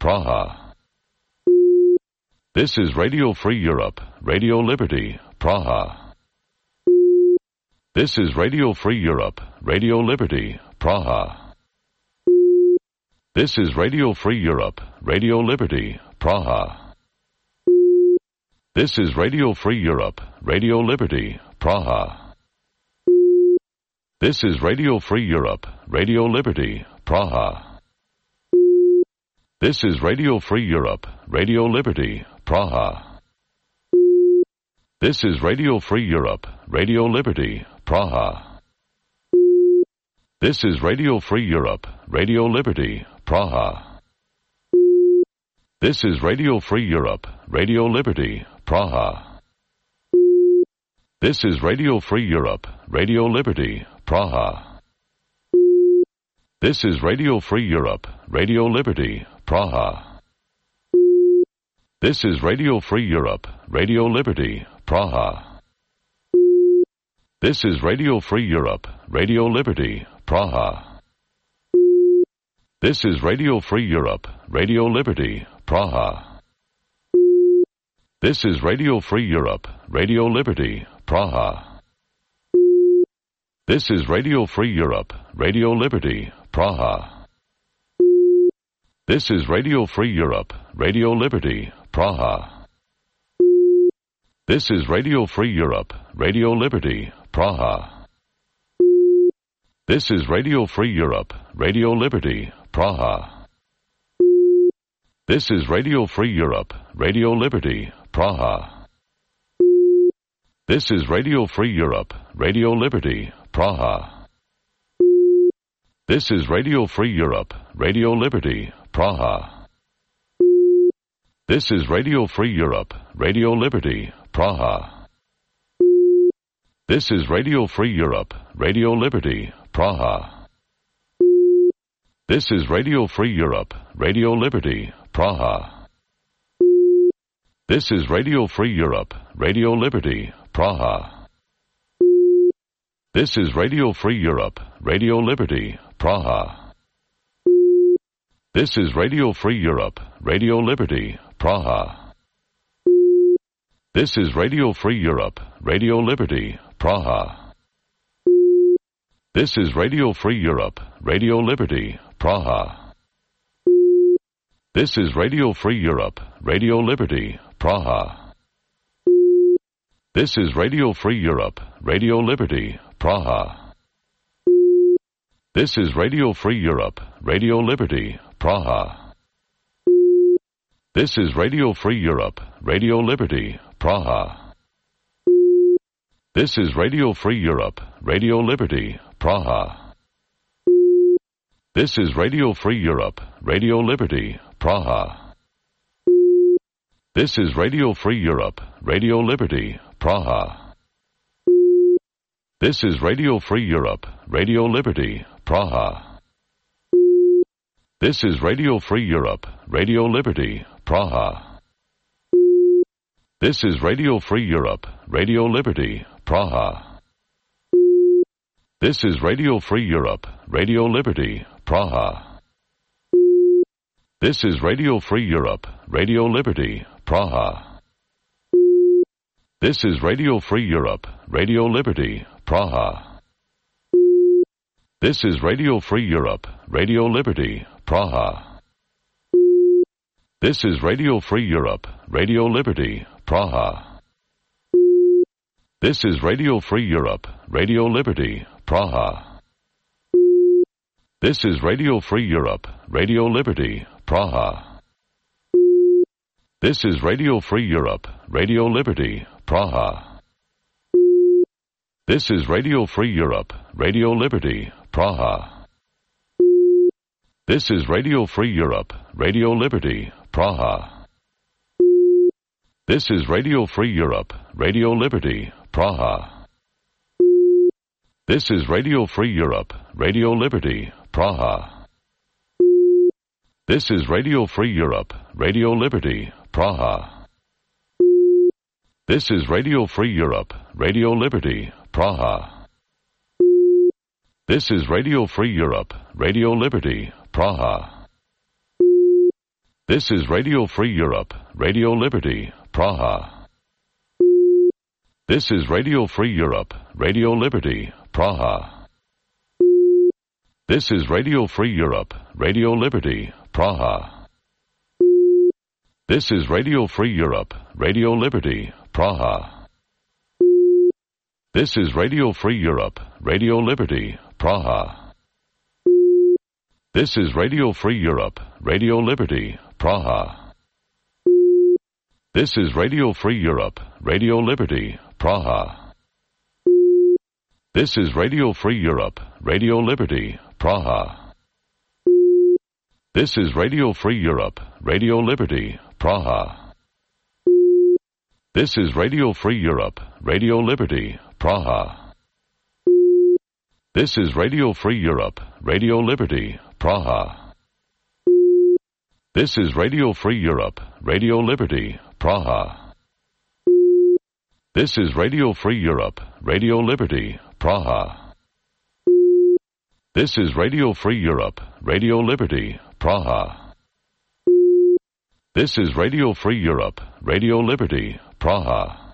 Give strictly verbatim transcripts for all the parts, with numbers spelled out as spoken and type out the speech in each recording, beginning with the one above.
Praha. This is Radio Free Europe, Radio Liberty, Praha. This is Radio Free Europe, Radio Liberty, Praha. This is Radio Free Europe, Radio Liberty, Praha. This is Radio Free Europe, Radio Liberty, Praha. This is Radio Free Europe, Radio Liberty, Praha. This is Radio Free Europe, Radio Liberty, Praha. This is Radio Free Europe, Radio Liberty, Praha. This is Radio Free Europe, Radio Liberty, Praha. This is Radio Free Europe, Radio Liberty, Praha. This is Radio Free Europe, Radio Liberty, Praha. This is Radio Free Europe, Radio Liberty, Praha. This is Radio Free Europe, Radio Liberty, Praha. This is Radio Free Europe, Radio Liberty, Praha. This is Radio Free Europe, Radio Liberty, Praha. This is Radio Free Europe, Radio Liberty, Praha. This is Radio Free Europe, Radio Liberty, Praha. This is Radio Free Europe, Radio Liberty, Praha. This is Radio Free Europe, Radio Liberty, Praha. This is Radio Free Europe, Radio Liberty, Praha. This is Radio Free Europe, Radio Liberty, Praha. This is Radio Free Europe, Radio Liberty, Praha. This is Radio Free Europe, Radio Liberty, Praha. This is Radio Free Europe, Radio Liberty, Praha. This is Radio Free Europe, Radio Liberty, Praha. This is Radio Free Europe, Radio Liberty, Praha. This is Radio Free Europe, Radio Liberty, Praha. This is Radio Free Europe, Radio Liberty, Praha. This is Radio Free Europe, Radio Liberty, Praha. This is Radio Free Europe, Radio Liberty, Praha. This is Radio Free Europe, Radio Liberty, Praha. This is Radio Free Europe, Radio Liberty, Praha. This is Radio Free Europe, Radio Liberty, Praha. This is Radio Free Europe, Radio Liberty, Praha. This is Radio Free Europe, Radio Liberty, Praha. This is Radio Free Europe, Radio Liberty, Praha. This is Radio Free Europe, Radio Liberty, Praha. This is Radio Free Europe, Radio Liberty, Praha. This is Radio Free Europe, Radio Liberty, Praha. This is Radio Free Europe, Radio Liberty, Praha. This is Radio Free Europe, Radio Liberty, Praha. This is Radio Free Europe, Radio Liberty, Praha. This is Radio Free Europe, Radio Liberty, Praha. This is Radio Free Europe, Radio Liberty, Praha. This is Radio Free Europe, Radio Liberty, Praha. This is Radio Free Europe, Radio Liberty, Praha. This is Radio Free Europe, Radio Liberty, Praha. This is Radio Free Europe, Radio Liberty, Praha. This is Radio Free Europe, Radio Liberty, Praha. This is Radio Free Europe, Radio Liberty, Praha. This is Radio Free Europe, Radio Liberty, Praha. This is Radio Free Europe, Radio Liberty, Praha. This is Radio Free Europe, Radio Liberty, Praha. This is Radio Free Europe, Radio Liberty, Praha. This is Radio Free Europe, Radio Liberty, Praha. This is Radio Free Europe, Radio Liberty, Praha. This is Radio Free Europe, Radio Liberty, Praha. This is Radio Free Europe, Radio Liberty, Praha. This is Radio Free Europe, Radio Liberty, Praha. This is Radio Free Europe, Radio Liberty, Praha. This is Radio Free Europe, Radio Liberty, Praha. This is Radio Free Europe, Radio Liberty, Praha. This is Radio Free Europe, Radio Liberty, Praha. This is Radio Free Europe, Radio Liberty, Praha. This is Radio Free Europe, Radio Liberty, Praha. This is Radio Free Europe, Radio Liberty, Praha. This is Radio Free Europe, Radio Liberty, Praha. This is Radio Free Europe, Radio Liberty, Praha. This is Radio Free Europe, Radio Liberty, Praha. This is Radio Free Europe, Radio Liberty, Praha. This is Radio Free Europe, Radio Liberty, Praha.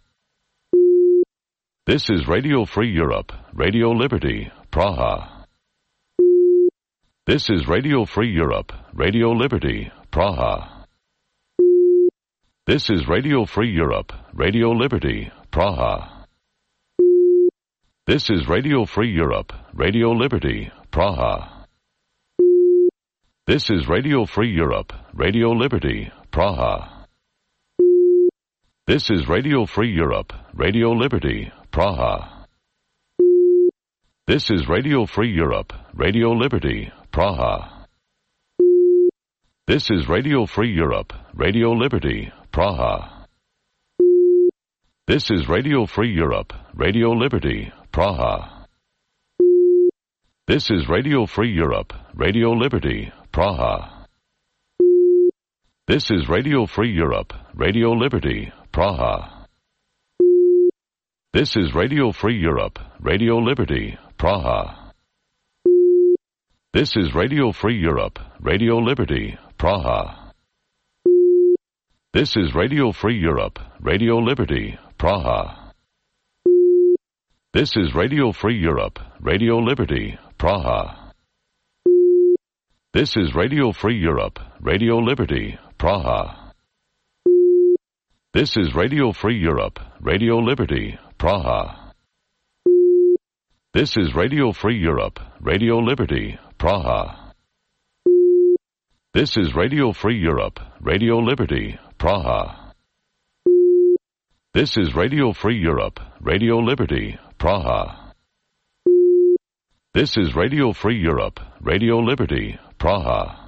This is Radio Free Europe, Radio Liberty, Praha. This is Radio Free Europe, Radio Liberty, Praha. This is Radio Free Europe, Radio Liberty, Praha. This is Radio Free Europe, Radio Liberty, Praha. This is Radio Free Europe, Radio Liberty, Praha. This is Radio Free Europe, Radio Liberty, Praha. This is Radio Free Europe, Radio Liberty, Praha. This is Radio Free Europe, Radio Liberty, Praha. This is Radio Free Europe, Radio Liberty, Praha. This is Radio Free Europe, Radio Liberty, Praha. This is Radio Free Europe, Radio Liberty, Praha. This is Radio Free Europe, Radio Liberty, Praha. This is Radio Free Europe, Radio Liberty, Praha. This is Radio Free Europe, Radio Liberty, Praha. This is Radio Free Europe, Radio Liberty, Praha. This is Radio Free Europe, Radio Liberty, Praha. This is Radio Free Europe, Radio Liberty, Praha. This is Radio Free Europe, Radio Liberty, Praha. This is Radio Free Europe, Radio Liberty, Praha. This is Radio Free Europe, Radio Liberty, Praha. This is Radio Free Europe, Radio Liberty, Praha.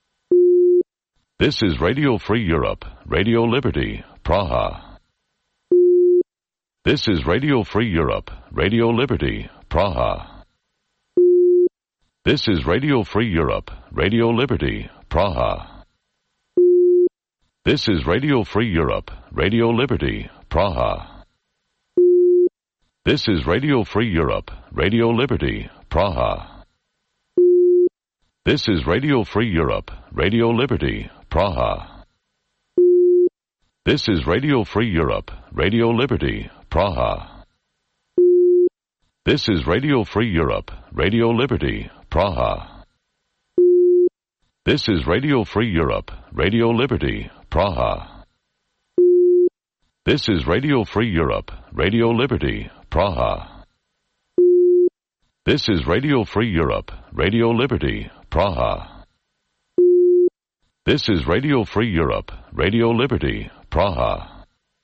This is Radio Free Europe, Radio Liberty, Praha. This is Radio Free Europe, Radio Liberty, Praha. This is Radio Free Europe, Radio Liberty, Praha. This is Radio Free Europe, Radio Liberty, Praha. This is Radio Free Europe, Radio Liberty, Praha. This is Radio Free Europe, Radio Liberty, Praha. This is Radio Free Europe, Radio Liberty, Praha. This is Radio Free Europe, Radio Liberty, Praha. This is Radio Free Europe, Radio Liberty, Praha. This is Radio Free Europe, Radio Liberty, Praha. This is Radio Free Europe, Radio Liberty, Praha. This is Radio Free Europe, Radio Liberty, Praha.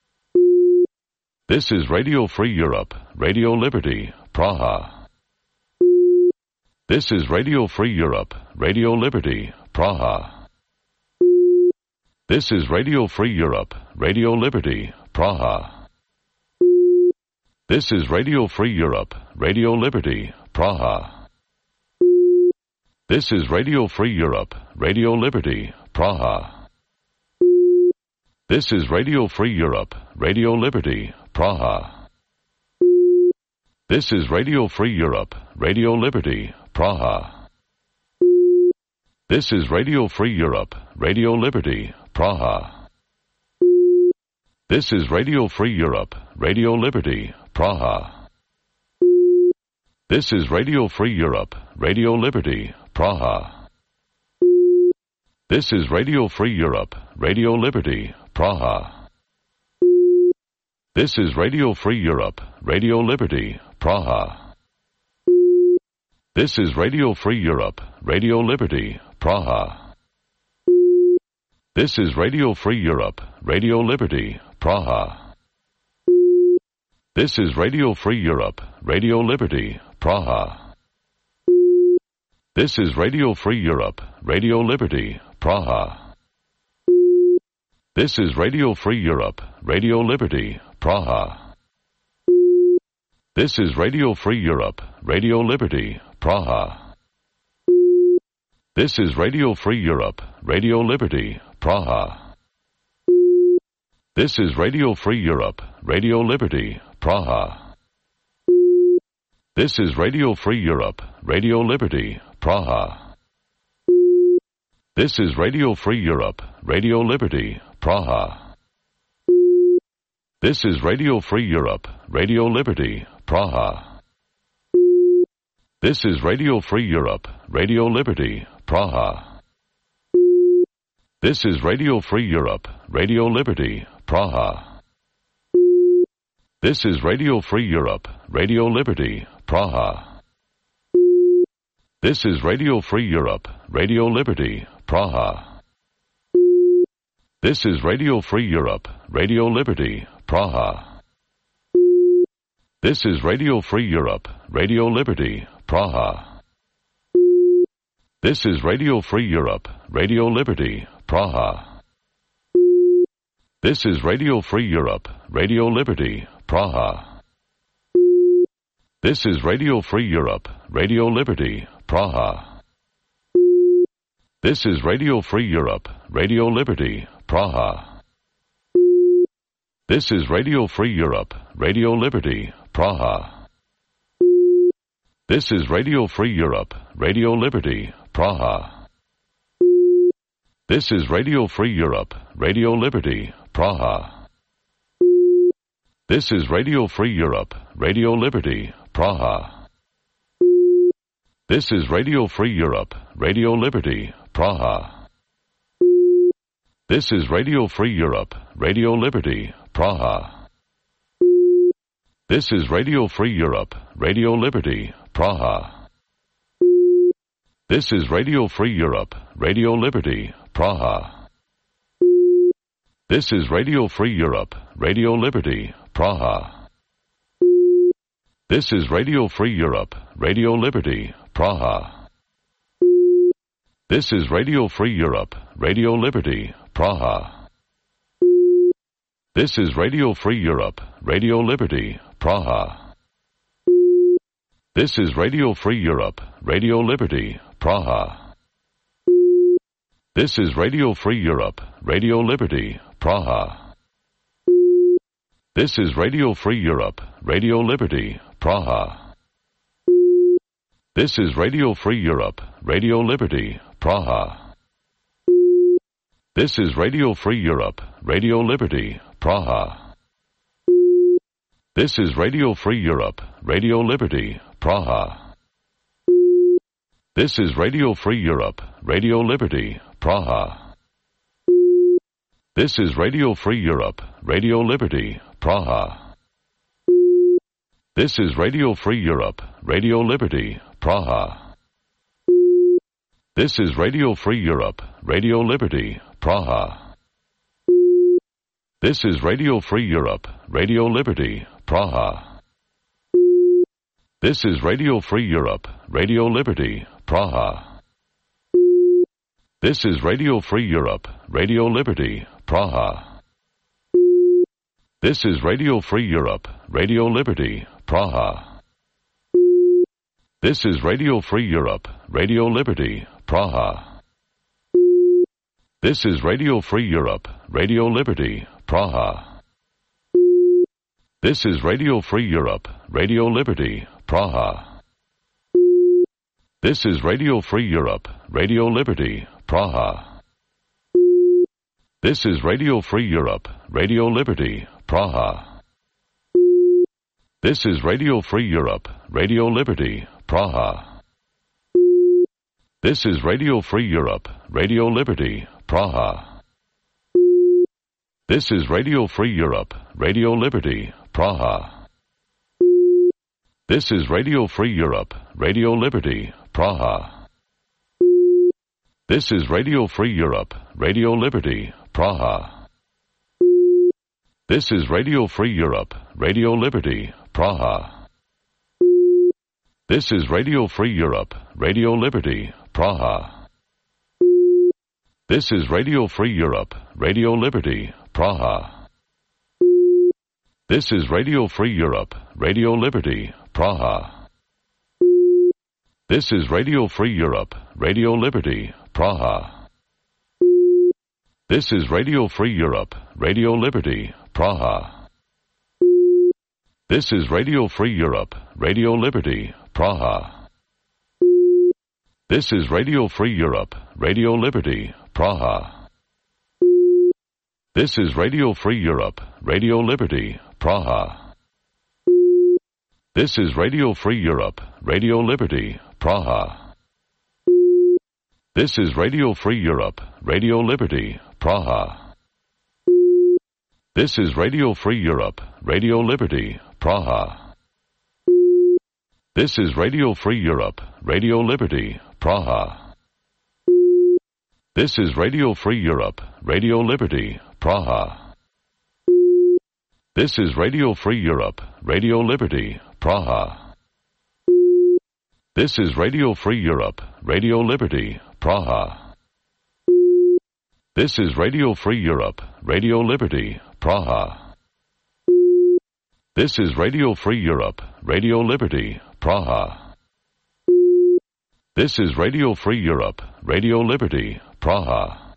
This is Radio Free Europe, Radio Liberty, Praha. This is Radio Free Europe, Radio Liberty, Praha. This is Radio Free Europe, Radio Liberty, Praha. This is Radio Free Europe, Radio Liberty, Praha. This is Radio Free Europe, Radio Liberty, Praha. This is Radio Free Europe, Radio Liberty, Praha. This is Radio Free Europe, Radio Liberty, Praha. This is Radio Free Europe, Radio Liberty, Praha. This is Radio Free Europe, Radio Liberty, Praha. This is Radio Free Europe, Radio Liberty, Praha. This is Radio Free Europe, Radio Liberty, Praha. This is Radio Free Europe, Radio Liberty, Praha. This is Radio Free Europe, Radio Liberty, Praha. This is Radio Free Europe, Radio Liberty, Praha. This is Radio Free Europe, Radio Liberty, Praha. This is Radio Free Europe, Radio Liberty, Praha. This is Radio Free Europe, Radio Liberty, Praha. This is Radio Free Europe, Radio Liberty, Praha. This is Radio Free Europe, Radio Liberty, Praha. This is Radio Free Europe, Radio Liberty, Praha. This is Radio Free Europe, Radio Liberty, Praha. This is Radio Free Europe, Radio Liberty, Praha. This is Radio Free Europe, Radio Liberty, Praha. This is Radio Free Europe, Radio Liberty, Praha. This is Radio Free Europe, Radio Liberty, Praha. This is Radio Free Europe, Radio Liberty, Praha. This is Radio Free Europe, Radio Liberty, Praha. This is Radio Free Europe, Radio Liberty, Praha. This is Radio Free Europe, Radio Liberty, Praha. This is Radio Free Europe, Radio Liberty, Praha. This is Radio Free Europe, Radio Liberty, Praha. This is Radio Free Europe, Radio Liberty, Praha. This is Radio Free Europe, Radio Liberty, Praha. This is Radio Free Europe, Radio Liberty, Praha. This is Radio Free Europe, Radio Liberty, Praha. This is Radio Free Europe, Radio Liberty, Praha. This is Radio Free Europe, Radio Liberty, Praha. This is Radio Free Europe, Radio Liberty, Praha. This is Radio Free Europe, Radio Liberty, Praha. This is Radio Free Europe, Radio Liberty, Praha. This is Radio Free Europe, Radio Liberty, Praha. This is Radio Free Europe, Radio Liberty, Praha. This is Radio Free Europe, Radio Liberty, Praha. This is Radio Free Europe, Radio Liberty, Praha. This is Radio Free Europe, Radio Liberty, Praha. This is Radio Free Europe, Radio Liberty, Praha. This is Radio Free Europe, Radio Liberty, Praha. This is Radio Free Europe, Radio Liberty, Praha. This is Radio Free Europe, Radio Liberty, Praha. This is Radio Free Europe, Radio Liberty, Praha. This is Radio Free Europe, Radio Liberty, Praha. This is Radio Free Europe, Radio Liberty, Praha. This is Radio Free Europe, Radio Liberty, Praha. This is Radio Free Europe, Radio Liberty, Praha. This is Radio Free Europe, Radio Liberty, Praha. This is Radio Free Europe, Radio Liberty, Praha. This is Radio Free Europe, Radio Liberty, Praha. This is Radio Free Europe, Radio Liberty, Praha. This is Radio Free Europe, Radio Liberty, Praha. This is Radio Free Europe, Radio Liberty, Praha. This is Radio Free Europe, Radio Liberty, Praha. This is Radio Free Europe, Radio Liberty, Praha. This is Radio Free Europe, Radio Liberty, Praha. This is Radio Free Europe, Radio Liberty, Praha. This is Radio Free Europe, Radio Liberty, Praha. This is Radio Free Europe, Radio Liberty, Praha. This is Radio Free Europe, Radio Liberty, Praha. This is Radio Free Europe, Radio Liberty, Praha. This is Radio Free Europe, Radio Liberty, Praha. This is Radio Free Europe, Radio Liberty, Praha. This is Radio Free Europe, Radio Liberty, Praha. This is Radio Free Europe, Radio Liberty, Praha. This is Radio Free Europe, Radio Liberty, Praha. This is Radio Free Europe, Radio Liberty, Praha. This is Radio Free Europe, Radio Liberty, Praha. This is Radio Free Europe, Radio Liberty, Praha. This is Radio Free Europe, Radio Liberty, Praha. This is Radio Free Europe, Radio Liberty, Praha. This is Radio Free Europe, Radio Liberty, Praha. This is Radio Free Europe, Radio Liberty, Praha. This is Radio Free Europe, Radio Liberty, Praha. This is Radio Free Europe, Radio Liberty, Praha. This is Radio Free Europe, Radio Liberty, Praha. This is Radio Free Europe, Radio Liberty, Praha. This is Radio Free Europe, Radio Liberty, Praha. This is Radio Free Europe, Radio Liberty, Praha. This is Radio Free Europe, Radio Liberty, Praha. This is Radio Free Europe, Radio Liberty, Praha.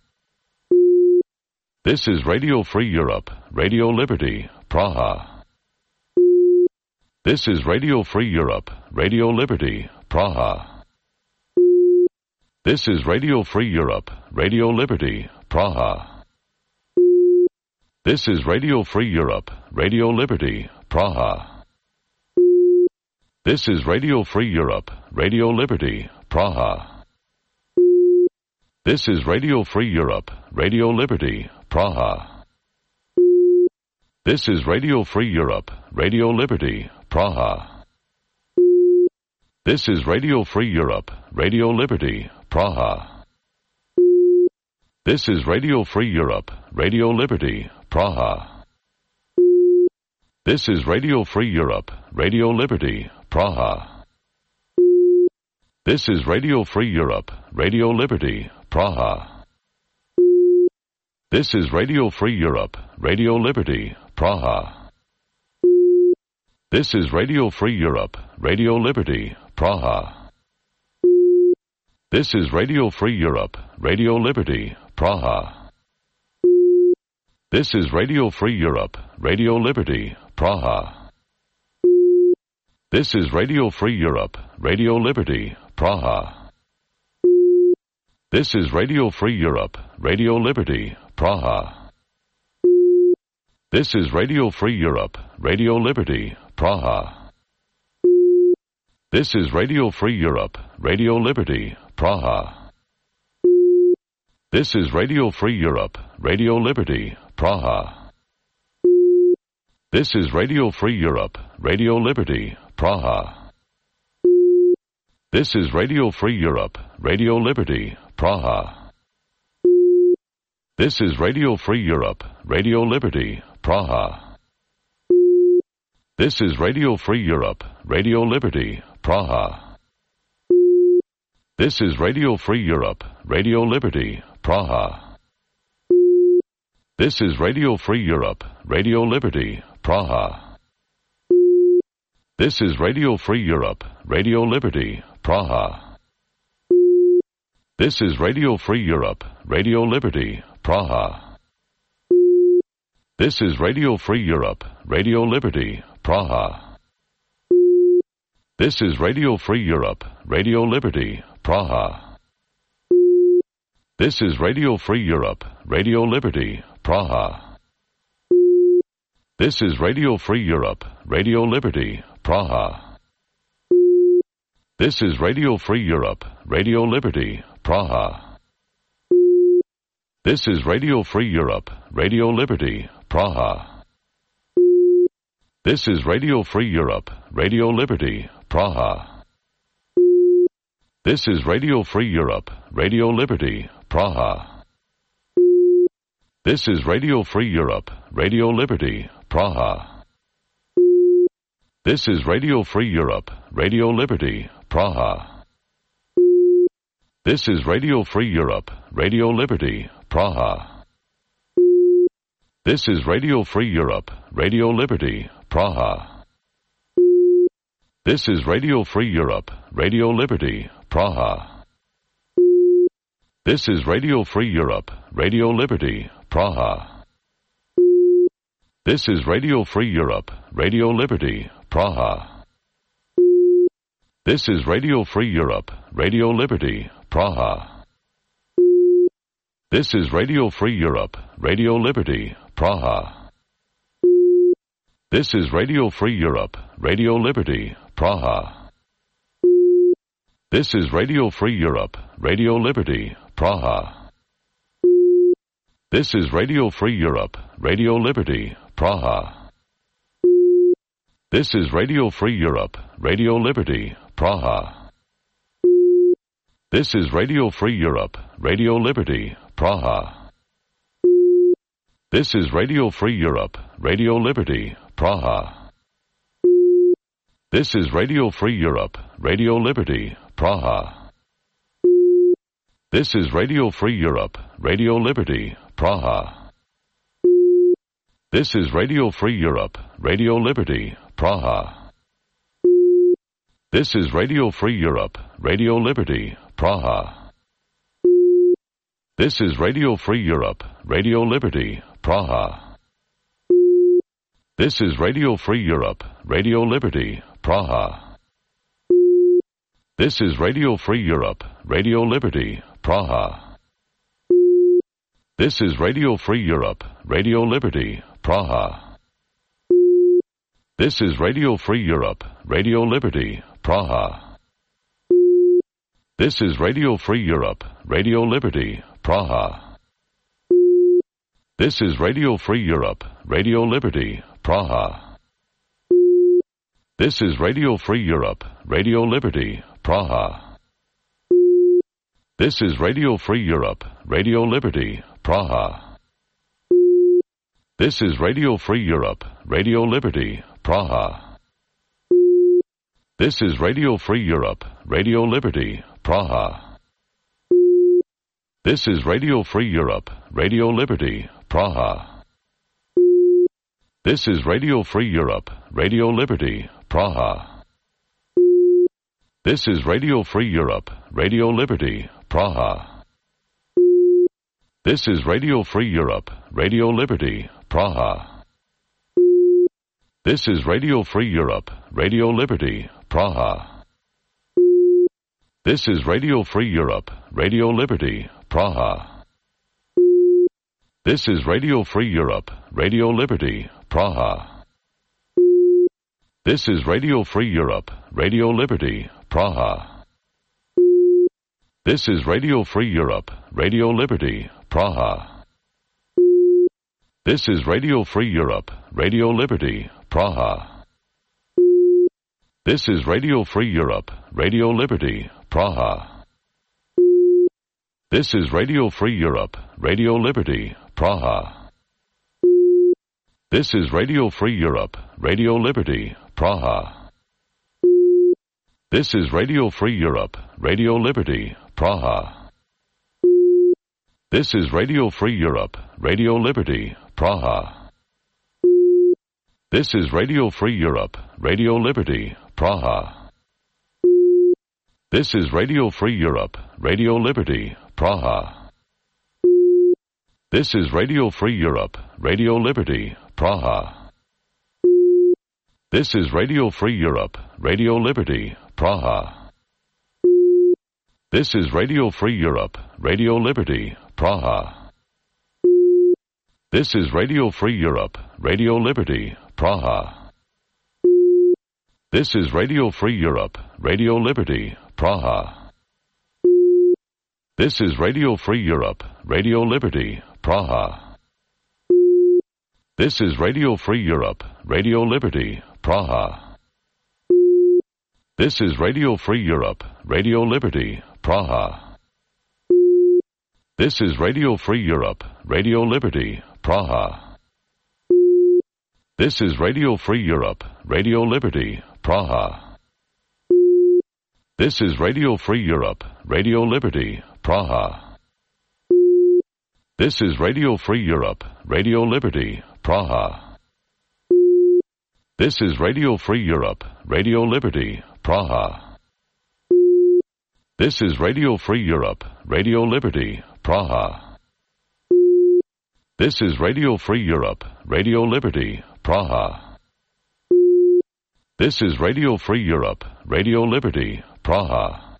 This is Radio Free Europe, Radio Liberty, Praha. This is Radio Free Europe, Radio Liberty, Praha. This is Radio Free Europe, Radio Liberty, Praha. This is Radio Free Europe, Radio Liberty, Praha. This is Radio Free Europe, Radio Liberty, Praha. This is Radio Free Europe, Radio Liberty, Praha. This is Radio Free Europe, Radio Liberty, Praha. This is Radio Free Europe, Radio Liberty, Praha. This is Radio Free Europe, Radio Liberty, Praha. This is Radio Free Europe, Radio Liberty, Praha. This is Radio Free Europe, Radio Liberty, Praha. This is Radio Free Europe, Radio Liberty, Praha. This is Radio Free Europe, Radio Liberty, Praha. This is Radio Free Europe, Radio Liberty, Praha. This is Radio Free Europe, Radio Liberty, Praha. This is Radio Free Europe, Radio Liberty, Praha. This is Radio Free Europe, Radio Liberty, Praha. This is Radio Free Europe, Radio Liberty, Praha. This is Radio Free Europe, Radio Liberty, Praha. This is Radio Free Europe, Radio Liberty, Praha. This is Radio Free Europe, Radio Liberty, Praha. This is Radio Free Europe, Radio Liberty, Praha. This is Radio Free Europe, Radio Liberty, Praha. This is Radio Free Europe, Radio Liberty, Praha. This is Radio Free Europe, Radio Liberty, Praha. This is Radio Free Europe, Radio Liberty, Praha. This is Radio Free Europe, Radio Liberty, Praha. This is Radio Free Europe, Radio Liberty, Praha. This is Radio Free Europe, Radio Liberty, Praha. This is Radio Free Europe, Radio Liberty, Praha. This is Radio Free Europe, Radio Liberty, Praha. This is Radio Free Europe, Radio Liberty, Praha. This is Radio Free Europe, Radio Liberty, Praha. This is Radio Free Europe, Radio Liberty, Praha. This is Radio Free Europe, Radio Liberty, Praha. This is Radio Free Europe, Radio Liberty, Praha. This is Radio Free Europe, Radio Liberty, Praha. This is Radio Free Europe, Radio Liberty, Praha. This is Radio Free Europe, Radio Liberty, Praha. This is Radio Free Europe, Radio Liberty, Praha. This is Radio Free Europe, Radio Liberty, Praha. This is Radio Free Europe, Radio Liberty, Praha. This is Radio Free Europe, Radio Liberty, Praha. This is Radio Free Europe, Radio Liberty, Praha. This is Radio Free Europe, Radio Liberty, Praha. This is Radio Free Europe, Radio Liberty, Praha. This is Radio Free Europe, Radio Liberty, Praha. This is Radio Free Europe, Radio Liberty, Praha. This is Radio Free Europe, Radio Liberty, Praha. This is Radio Free Europe, Radio Liberty, Praha. This is Radio Free Europe, Radio Liberty, Praha. This is Radio Free Europe, Radio Liberty, Praha. This is Radio Free Europe, Radio Liberty, Praha. This is Radio Free Europe, Radio Liberty, Praha. This is Radio Free Europe, Radio Liberty, Praha. This is Radio Free Europe, Radio Liberty, Praha. This is Radio Free Europe, Radio Liberty, Praha. This is Radio Free Europe, Radio Liberty, Praha. This is Radio Free Europe, Radio Liberty, Praha. This is Radio Free Europe, Radio Liberty, Praha. This is Radio Free Europe, Radio Liberty, Praha. This is Radio Free Europe, Radio Liberty, Praha. This is Radio Free Europe, Radio Liberty, Praha. This is Radio Free Europe, Radio Liberty, Praha. This is Radio Free Europe, Radio Liberty, Praha. This is Radio Free Europe, Radio Liberty, Praha. This is Radio Free Europe, Radio Liberty, Praha. This is Radio Free Europe, Radio Liberty, Praha. This is Radio Free Europe, Radio Liberty, Praha. This is Radio Free Europe, Radio Liberty, Praha. This is Radio Free Europe, Radio Liberty, Praha. This is Radio Free Europe, Radio Liberty, Praha. This is Radio Free Europe, Radio Liberty, Praha. This is Radio Free Europe, Radio Liberty, Praha. This is Radio Free Europe, Radio Liberty, Praha. This is Radio Free Europe, Radio Liberty, Praha. This is Radio Free Europe, Radio Liberty, Praha. This is Radio Free Europe, Radio Liberty, Praha. This is Radio Free Europe, Radio Liberty, Praha. This is Radio Free Europe, Radio Liberty, Praha. This is Radio Free Europe, Radio Liberty, Praha. This is Radio Free Europe, Radio Liberty, Praha. This is Radio Free Europe, Radio Liberty, Praha. This is Radio Free Europe, Radio Liberty, Praha. This is Radio Free Europe, Radio Liberty, Praha. This is Radio Free Europe, Radio Liberty, Praha. This is Radio Free Europe, Radio Liberty, Praha. This is Radio Free Europe, Radio Liberty, Praha. This is Radio Free Europe, Radio Liberty, Praha. This is Radio Free Europe, Radio Liberty, Praha. This is Radio Free Europe, Radio Liberty, Praha. This is Radio Free Europe, Radio Liberty, Praha. This is Radio Free Europe, Radio Liberty, Praha. This is Radio Free Europe, Radio Liberty, Praha. This is Radio Free Europe, Radio Liberty, Praha. This is Radio Free Europe, Radio Liberty, Praha. This is Radio Free Europe, Radio Liberty, Praha. This is Radio Free Europe, Radio Liberty, Praha. This is Radio Free Europe, Radio Liberty, Praha.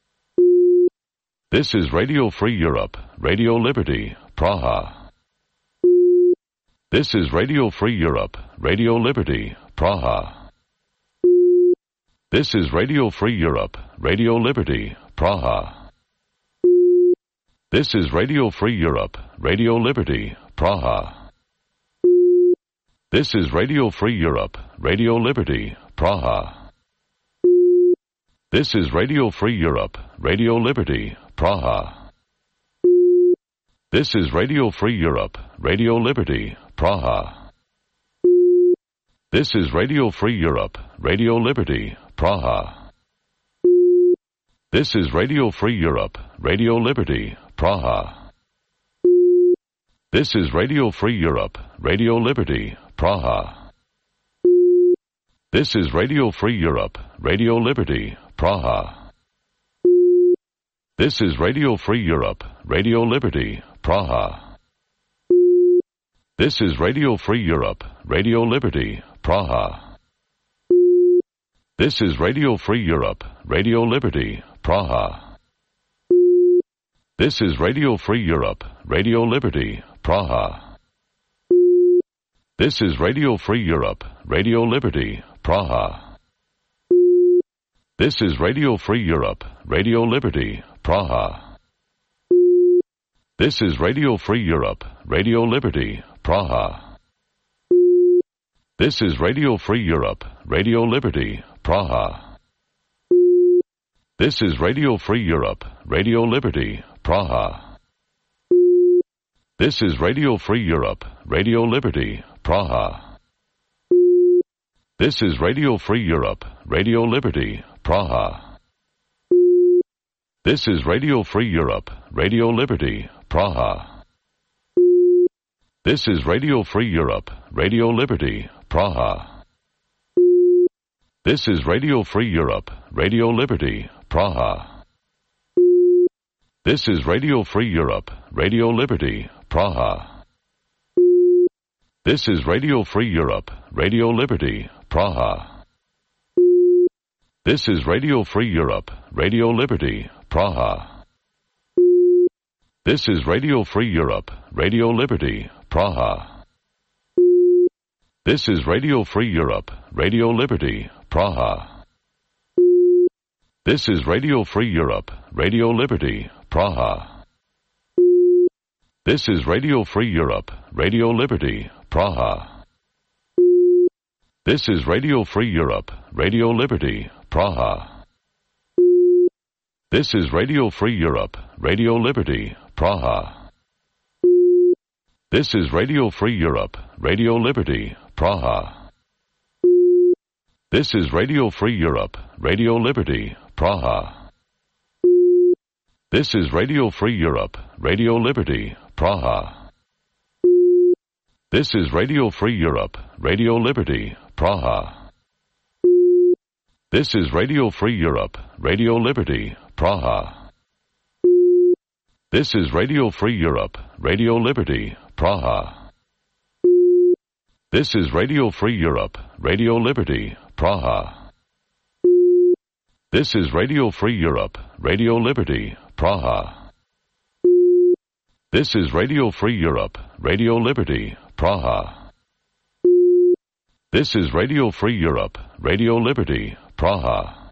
This is Radio Free Europe, Radio Liberty, Praha. This is Radio Free Europe, Radio Liberty, Praha. This is Radio Free Europe, Radio Liberty, Praha. This is Radio Free Europe, Radio Liberty, Praha. This is Radio Free Europe, Radio Liberty, Praha. This is Radio Free Europe, Radio Liberty, Praha. This is Radio Free Europe, Radio Liberty, Praha. This is Radio Free Europe, Radio Liberty, Praha. This is Radio Free Europe, Radio Liberty, Praha. This is Radio Free Europe, Radio Liberty, Praha. This is Radio Free Europe, Radio Liberty, Praha. This is Radio Free Europe, Radio Liberty, Praha. This is Radio Free Europe, Radio Liberty, Praha. This is Radio Free Europe, Radio Liberty, Praha. This is Radio Free Europe, Radio Liberty, Praha. This is Radio Free Europe, Radio Liberty, Praha. This is Radio Free Europe, Radio Liberty, Praha. This is Radio Free Europe, Radio Liberty, Praha. This is Radio Free Europe, Radio Liberty, Praha. This is Radio Free Europe, Radio Liberty, Praha. This is Radio Free Europe, Radio Liberty, Praha. This is Radio Free Europe, Radio Liberty, Praha. This is Radio Free Europe, Radio Liberty, Praha. This is Radio Free Europe, Radio Liberty, Praha. This is Radio Free Europe, Radio Liberty, Praha. This is Radio Free Europe, Radio Liberty, Praha. This is Radio Free Europe, Radio Liberty, Praha. This is Radio Free Europe, Radio Liberty, Praha. This is Radio Free Europe, Radio Liberty, Praha. This is Radio Free Europe, Radio Liberty, Praha. This is Radio Free Europe, Radio Liberty, Praha. This is Radio Free Europe, Radio Liberty, Praha. This is Radio Free Europe, Radio Liberty, Praha. This is Radio Free Europe, Radio Liberty, Praha. This is Radio Free Europe, Radio Liberty, Praha. This is Radio Free Europe, Radio Liberty, Praha. This is Radio Free Europe, Radio Liberty, Praha. This is Radio Free Europe, Radio Liberty, Praha. This is Radio Free Europe, Radio Liberty, Praha. This is Radio Free Europe, Radio Liberty, Praha. This is Radio Free Europe, Radio Liberty, Praha. This is Radio Free Europe, Radio Liberty, Praha. This is Radio Free Europe, Radio Liberty, Praha. This is Radio Free Europe, Radio Liberty, Praha.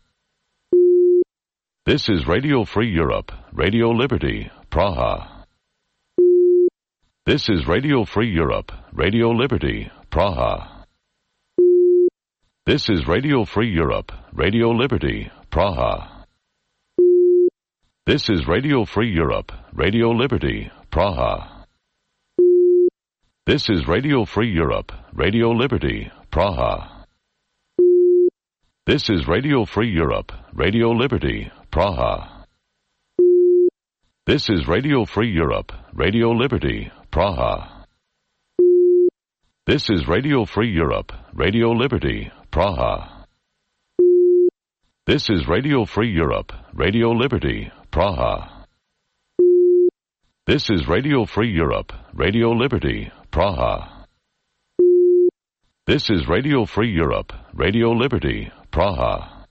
This is Radio Free Europe, Radio Liberty, Praha. This is Radio Free Europe, Radio Liberty, Praha. This is Radio Free Europe, Radio Liberty, Praha. This is Radio Free Europe, Radio Liberty, Praha. This is Radio Free Europe, Radio Liberty, Praha. This is Radio Free Europe, Radio Liberty, Praha. This is Radio Free Europe, Radio Liberty, Praha. This is Radio Free Europe, Radio Liberty, Praha. This is Radio Free Europe, Radio Liberty, Praha. This is Radio Free Europe, Radio Liberty, Praha. This is Radio Free Europe, Radio Liberty, Praha.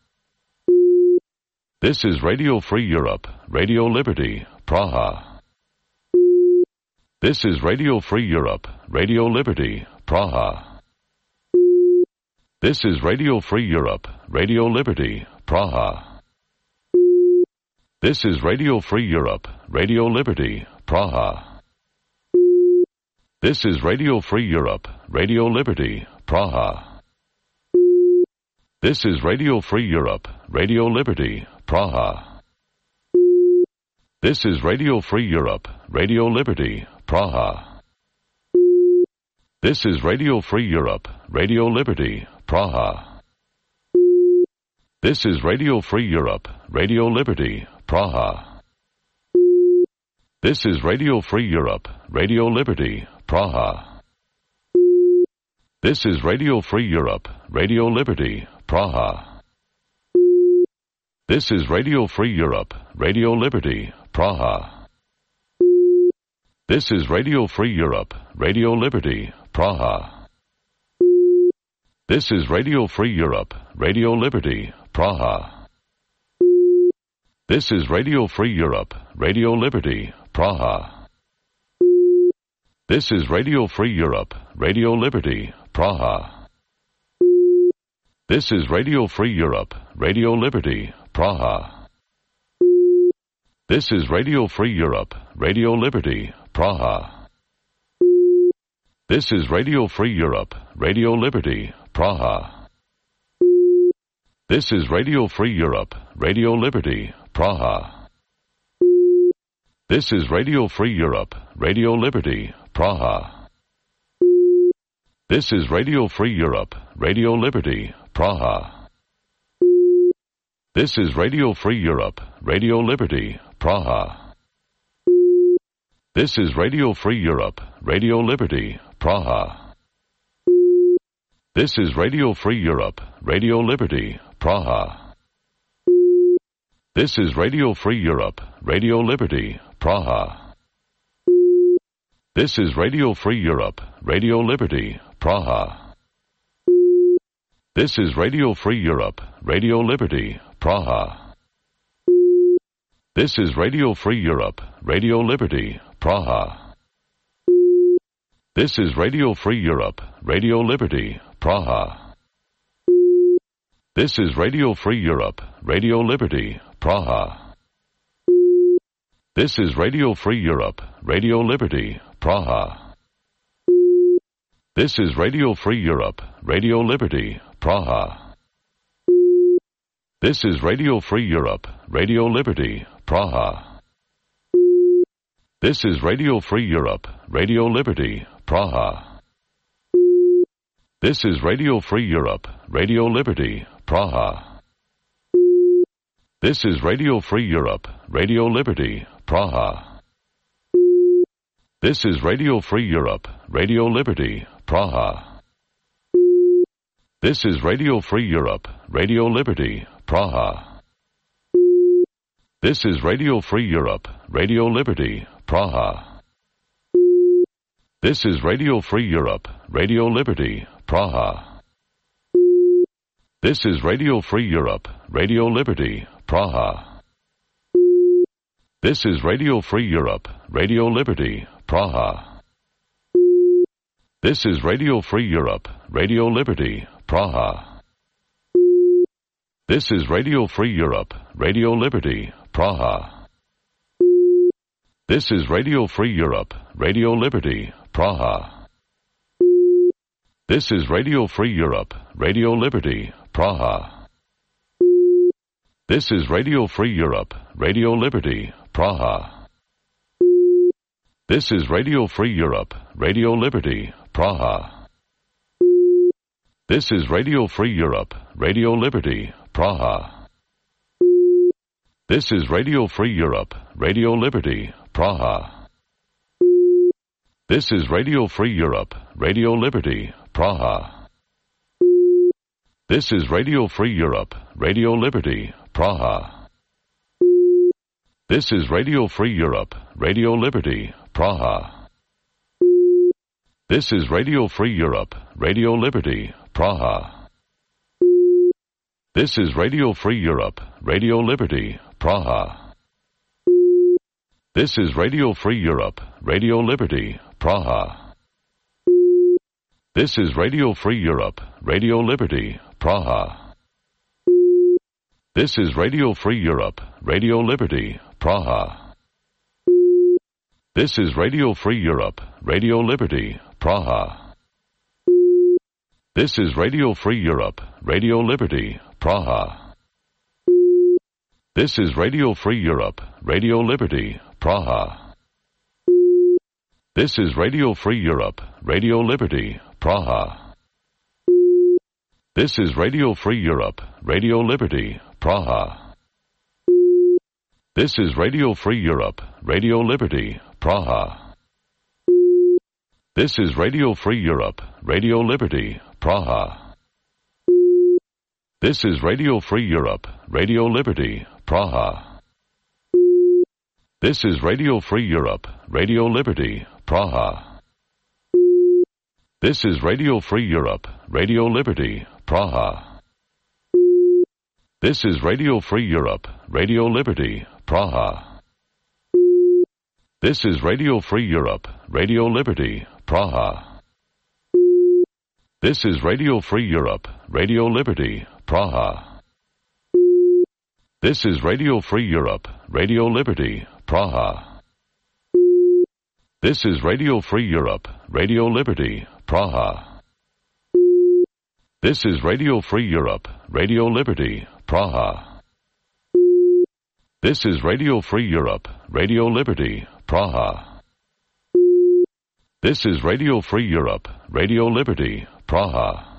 This is Radio Free Europe, Radio Liberty, Praha. This is Radio Free Europe, Radio Liberty, Praha. This is Radio Free Europe, Radio Liberty, Praha. This is Radio Free Europe, Radio Liberty, Praha. This is Radio Free Europe, Radio Liberty, Praha. This is Radio Free Europe, Radio Liberty, Praha. This is Radio Free Europe, Radio Liberty, Praha. This is Radio Free Europe, Radio Liberty, Praha. This is Radio Free Europe, Radio Liberty, Praha. This is Radio Free Europe, Radio Liberty, Praha. This is Radio Free Europe, Radio Liberty, Praha. This is Radio Free Europe, Radio Liberty, Praha. This is Radio Free Europe, Radio Liberty, Praha. This is Radio Free Europe, Radio Liberty, Praha. This is Radio Free Europe, Radio Liberty, Praha. This is Radio Free Europe, Radio Liberty, Praha. This is Radio Free Europe, Radio Liberty, Praha. This is Radio Free Europe, Radio Liberty, Praha. This is Radio Free Europe, Radio Liberty, Praha. This is Radio Free Europe, Radio Liberty, Praha. This is Radio Free Europe, Radio Liberty, Praha. This is Radio Free Europe, Radio Liberty, Praha. This is Radio Free Europe, Radio Liberty, Praha. This is Radio Free Europe, Radio Liberty, Praha. This is Radio Free Europe, Radio Liberty, Praha. This is Radio Free Europe, Radio Liberty, Praha. This is Radio Free Europe, Radio Liberty, Praha. This is Radio Free Europe, Radio Liberty, Praha. This is Radio Free Europe, Radio Liberty, Praha. This is Radio Free Europe, Radio Liberty, Praha. This is Radio Free Europe, Radio Liberty, Praha. This is Radio Free Europe, Radio Liberty, Praha. This is Radio Free Europe, Radio Liberty, Praha. This is Radio Free Europe, Radio Liberty, Praha. This is Radio Free Europe, Radio Liberty, Praha. This is Radio Free Europe, Radio Liberty, Praha. This is Radio Free Europe, Radio Liberty, Praha. This is Radio Free Europe, Radio Liberty, Praha. This is Radio Free Europe, Radio Liberty, Praha. This is Radio Free Europe, Radio Liberty, Praha. This is Radio Free Europe, Radio Liberty, Praha. This is Radio Free Europe, Radio Liberty, Praha. This is Radio Free Europe, Radio Liberty, Praha. This is Radio Free Europe, Radio Liberty, Praha. This is Radio Free Europe, Radio Liberty, Praha. This is Radio Free Europe, Radio Liberty, Praha. This is Radio Free Europe, Radio Liberty, Praha. This is Radio Free Europe, Radio Liberty, Praha. This is Radio Free Europe, Radio Liberty, Praha. This is Radio Free Europe, Radio Liberty, Praha. This is Radio Free Europe, Radio Liberty, Praha. This is Radio Free Europe, Radio Liberty, Praha. This is Radio Free Europe, Radio Liberty, Praha. This is Radio Free Europe, Radio Liberty, Praha. This is Radio Free Europe, Radio Liberty, Praha. This is Radio Free Europe, Radio Liberty, Praha. This is Radio Free Europe, Radio Liberty, Praha. This is Radio Free Europe, Radio Liberty, Praha. This is Radio Free Europe, Radio Liberty, Praha. This is Radio Free Europe, Radio Liberty, Praha. This is Radio Free Europe, Radio Liberty, Praha. This is Radio Free Europe, Radio Liberty, Praha. This is Radio Free Europe, Radio Liberty, Praha. This is Radio Free Europe, Radio Liberty, Praha. This is Radio Free Europe, Radio Liberty, Praha. This is Radio Free Europe, Radio Liberty, Praha. This is Radio Free Europe, Radio Liberty, Praha. This is Radio Free Europe, Radio Liberty, Praha. This is Radio Free Europe, Radio Liberty, Praha. This is Radio Free Europe, Radio Liberty, Praha. This is Radio Free Europe, Radio Liberty, Praha. This is Radio Free Europe, Radio Liberty, Praha. This is Radio Free Europe, Radio Liberty, Praha. This is Radio Free Europe, Radio Liberty, Praha. This is Radio Free Europe, Radio Liberty, Praha. This is Radio Free Europe, Radio Liberty, Praha. This is Radio Free Europe, Radio Liberty, Praha.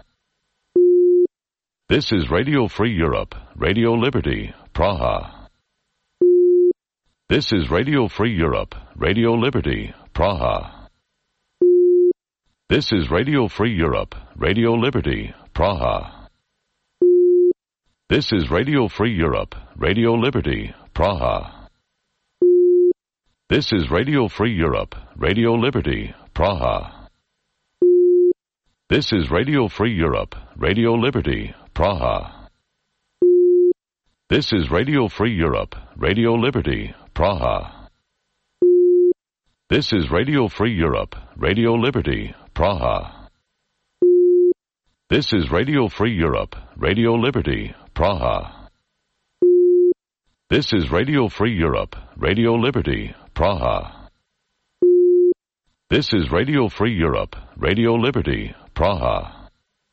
This is Radio Free Europe, Radio Liberty, Praha. This is Radio Free Europe, Radio Liberty, Praha. This is Radio Free Europe, Radio Liberty, Praha. This is Radio Free Europe, Radio Liberty, Praha. This is Radio Free Europe, Radio Liberty, Praha. This is Radio Free Europe, Radio Liberty, Praha. This is Radio Free Europe, Radio Liberty, Praha. This is Radio Free Europe, Radio Liberty, Praha. This is Radio Free Europe, Radio Liberty, Praha. This is Radio Free Europe, Radio Liberty, Praha. This is Radio Free Europe, Radio Liberty, Praha.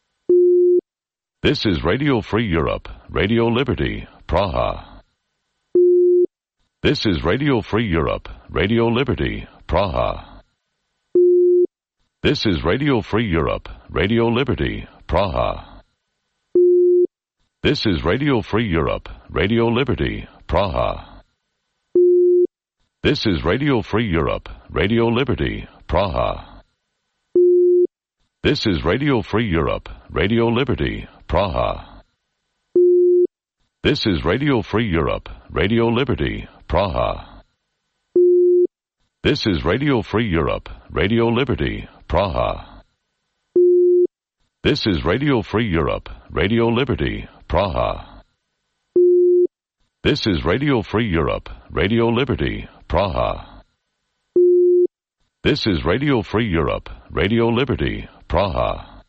This is Radio Free Europe, Radio Liberty, Praha. This is Radio Free Europe, Radio Liberty, Praha. This is Radio Free Europe, Radio Liberty, Praha. This is Radio Free Europe, Radio Liberty, Praha. This is Radio Free Europe, Radio Liberty, Praha. This is Radio Free Europe, Radio Liberty, Praha. This is Radio Free Europe, Radio Liberty, Praha. This is Radio Free Europe, Radio Liberty, Praha. This is Radio Free Europe, Radio Liberty, Praha. This is Radio Free Europe, Radio Liberty, Praha. This is Radio Free Europe, Radio Liberty, Praha.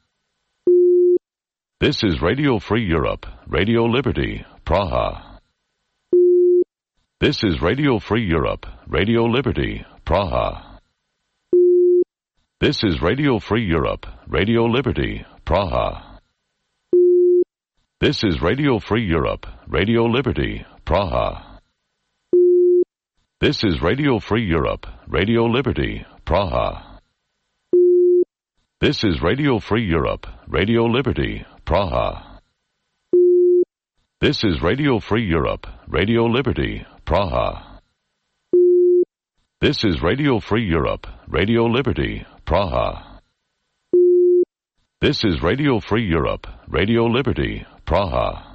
This is Radio Free Europe, Radio Liberty, Praha. This is Radio Free Europe, Radio Liberty, Praha. This is Radio Free Europe, Radio Liberty, Praha. This is Radio Free Europe, Radio Liberty, Praha. This is Radio Free Europe, Radio Liberty, Praha. This is Radio Free Europe, Radio Liberty, Praha. This is Radio Free Europe, Radio Liberty, Praha. This is Radio Free Europe, Radio Liberty, Praha. This is Radio Free Europe, Radio Liberty, Praha.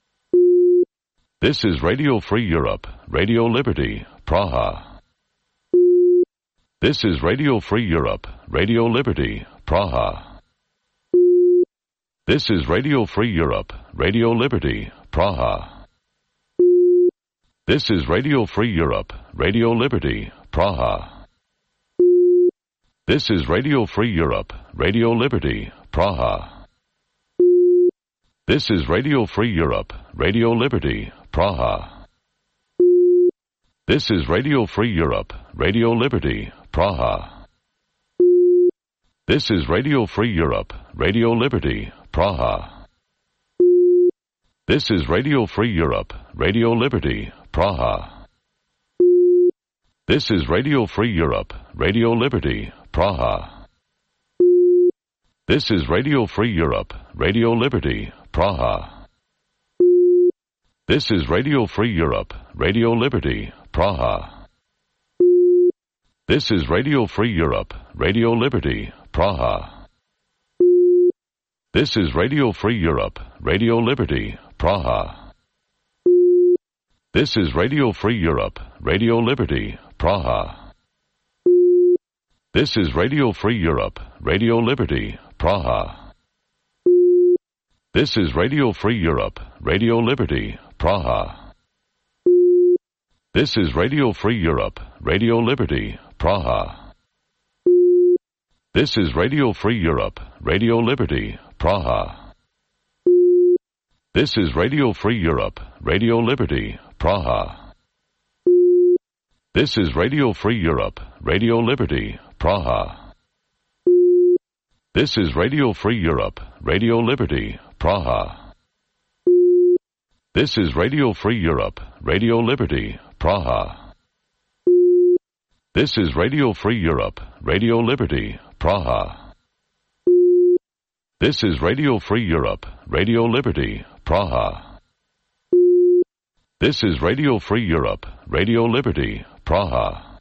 This is Radio Free Europe, Radio Liberty, Praha. This is Radio Free Europe, Radio Liberty, Praha. This is Radio Free Europe, Radio Liberty, Praha. This is Radio Free Europe, Radio Liberty, Praha. This is Radio Free Europe, Radio Liberty, Praha. This is Radio Free Europe, Radio Liberty, Praha. This is Radio Free Europe, Radio Liberty, Praha. This is Radio Free Europe, Radio Liberty, Praha. This is Radio Free Europe, Radio Liberty, Praha. This is Radio Free Europe, Radio Liberty, Praha. This is Radio Free Europe, Radio Liberty, Praha. This is Radio Free Europe, Radio Liberty, Praha. This is Radio Free Europe, Radio Liberty, Praha. This is Radio Free Europe, Radio Liberty, Praha. This is Radio Free Europe, Radio Liberty, Praha. This is Radio Free Europe, Radio Liberty, Praha. This is Radio Free Europe, Radio Liberty, Praha. This is Radio Free Europe, Radio Liberty, Praha. This is Radio Free Europe, Radio Liberty, Praha. This is Radio Free Europe, Radio Liberty, Praha. This is Radio Free Europe, Radio Liberty, Praha. This is Radio Free Europe, Radio Liberty, Praha. This is Radio Free Europe, Radio Liberty, Praha. This is Radio Free Europe, Radio Liberty, Praha. This is Radio Free Europe, Radio Liberty, Praha. This is Radio Free Europe, Radio Liberty, Praha.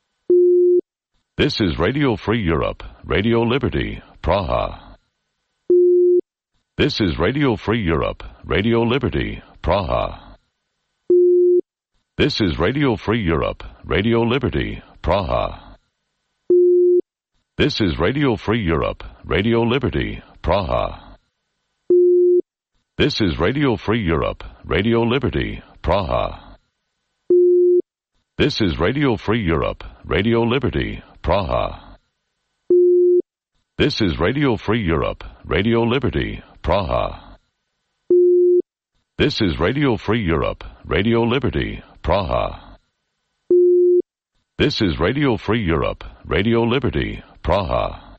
This is Radio Free Europe, Radio Liberty, Praha. This is Radio Free Europe, Radio Liberty, Praha. This is Radio Free Europe, Radio Liberty, Praha. This is Radio Free Europe, Radio Liberty, Praha. This is Radio Free Europe, Radio Liberty, Praha. This is Radio Free Europe, Radio Liberty, Praha. This is Radio Free Europe, Radio Liberty, Praha. This is Radio Free Europe, Radio Liberty, Praha. This is Radio Free Europe, Radio Liberty, Praha.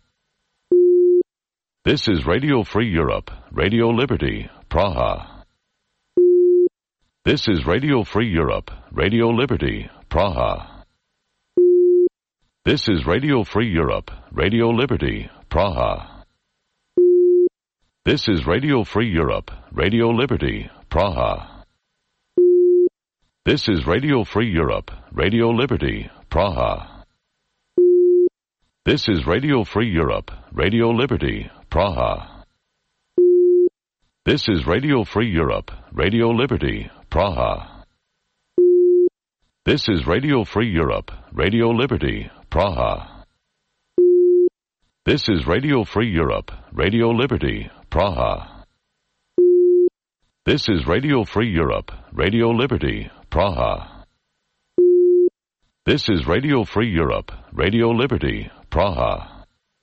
This is Radio Free Europe, Radio Liberty, Praha. This is Radio Free Europe, Radio Liberty, Praha. This is Radio Free Europe, Radio Liberty, Praha. This is Radio Free Europe, Radio Liberty, Praha. This is Radio Free Europe, Radio Liberty, Praha. This is Radio Free Europe, Radio Liberty, Praha. This is Radio Free Europe, Radio Liberty, Praha. This is Radio Free Europe, Radio Liberty, Praha. This is Radio Free Europe, Radio Liberty, Praha. This is Radio Free Europe, Radio Liberty, Praha. This is Radio Free Europe, Radio Liberty, Praha.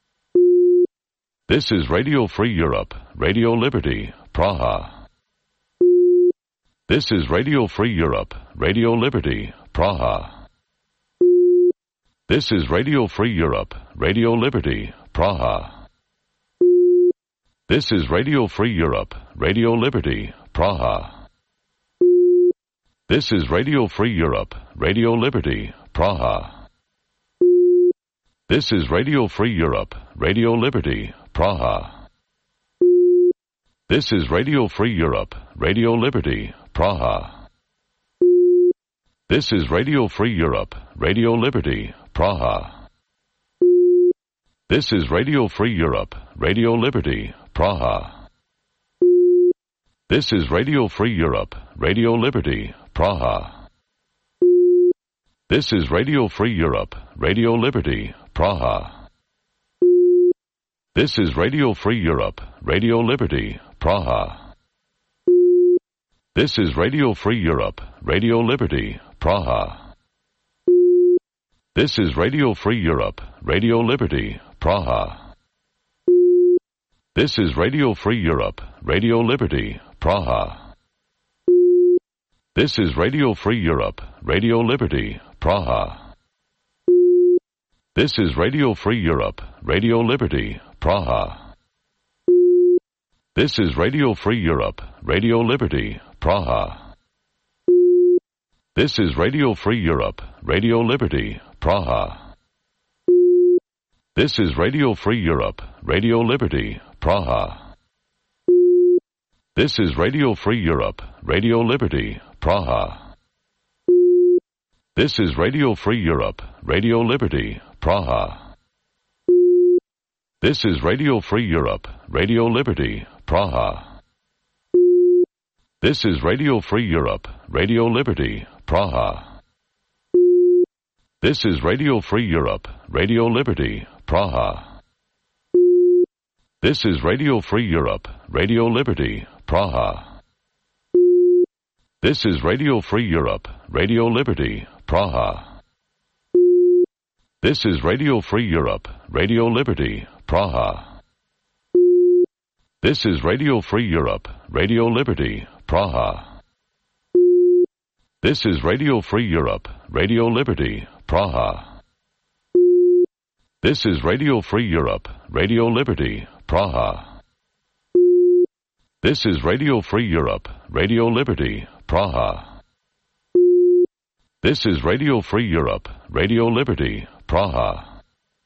This is Radio Free Europe, Radio Liberty, Praha. This is Radio Free Europe, Radio Liberty, Praha. This is Radio Free Europe, Radio Liberty, Praha. This is Radio Free Europe, Radio Liberty, Praha. This is Radio Free Europe, Radio Liberty, Praha. This is Radio Free Europe, Radio Liberty, Praha. This is Radio Free Europe, Radio Liberty, Praha. This is Radio Free Europe, Radio Liberty, Praha. This is Radio Free Europe, Radio Liberty, Praha. This is Radio Free Europe, Radio Liberty, Praha. This is Radio Free Europe, Radio Liberty, Praha. This is Radio Free Europe, Radio Liberty, Praha. This is Radio Free Europe, Radio Liberty, Praha. This is Radio Free Europe, Radio Liberty, Praha. This is Radio Free Europe, Radio Liberty, Praha. This is Radio Free Europe, Radio Liberty, Praha. This is Radio Free Europe, Radio Liberty, Praha. This is Radio Free Europe, Radio Liberty, Praha. This is Radio Free Europe, Radio Liberty, Praha. This is Radio Free Europe, Radio Liberty, Praha. This is Radio Free Europe, Radio Liberty, Praha. This is Radio Free Europe, Radio Liberty, Praha. This is Radio Free Europe, Radio Liberty, Praha. This is Radio Free Europe, Radio Liberty, Praha. This is Radio Free Europe, Radio Liberty, Praha. This is Radio Free Europe, Radio Liberty, Praha. This is Radio Free Europe, Radio Liberty, Praha. This is Radio Free Europe, Radio Liberty, Praha. This is Radio Free Europe, Radio Liberty, Praha. This is Radio Free Europe, Radio Liberty, Praha. This is Radio Free Europe, Radio Liberty, Praha. This is Radio Free Europe, Radio Liberty, Praha. This is Radio Free Europe, Radio Liberty, Praha.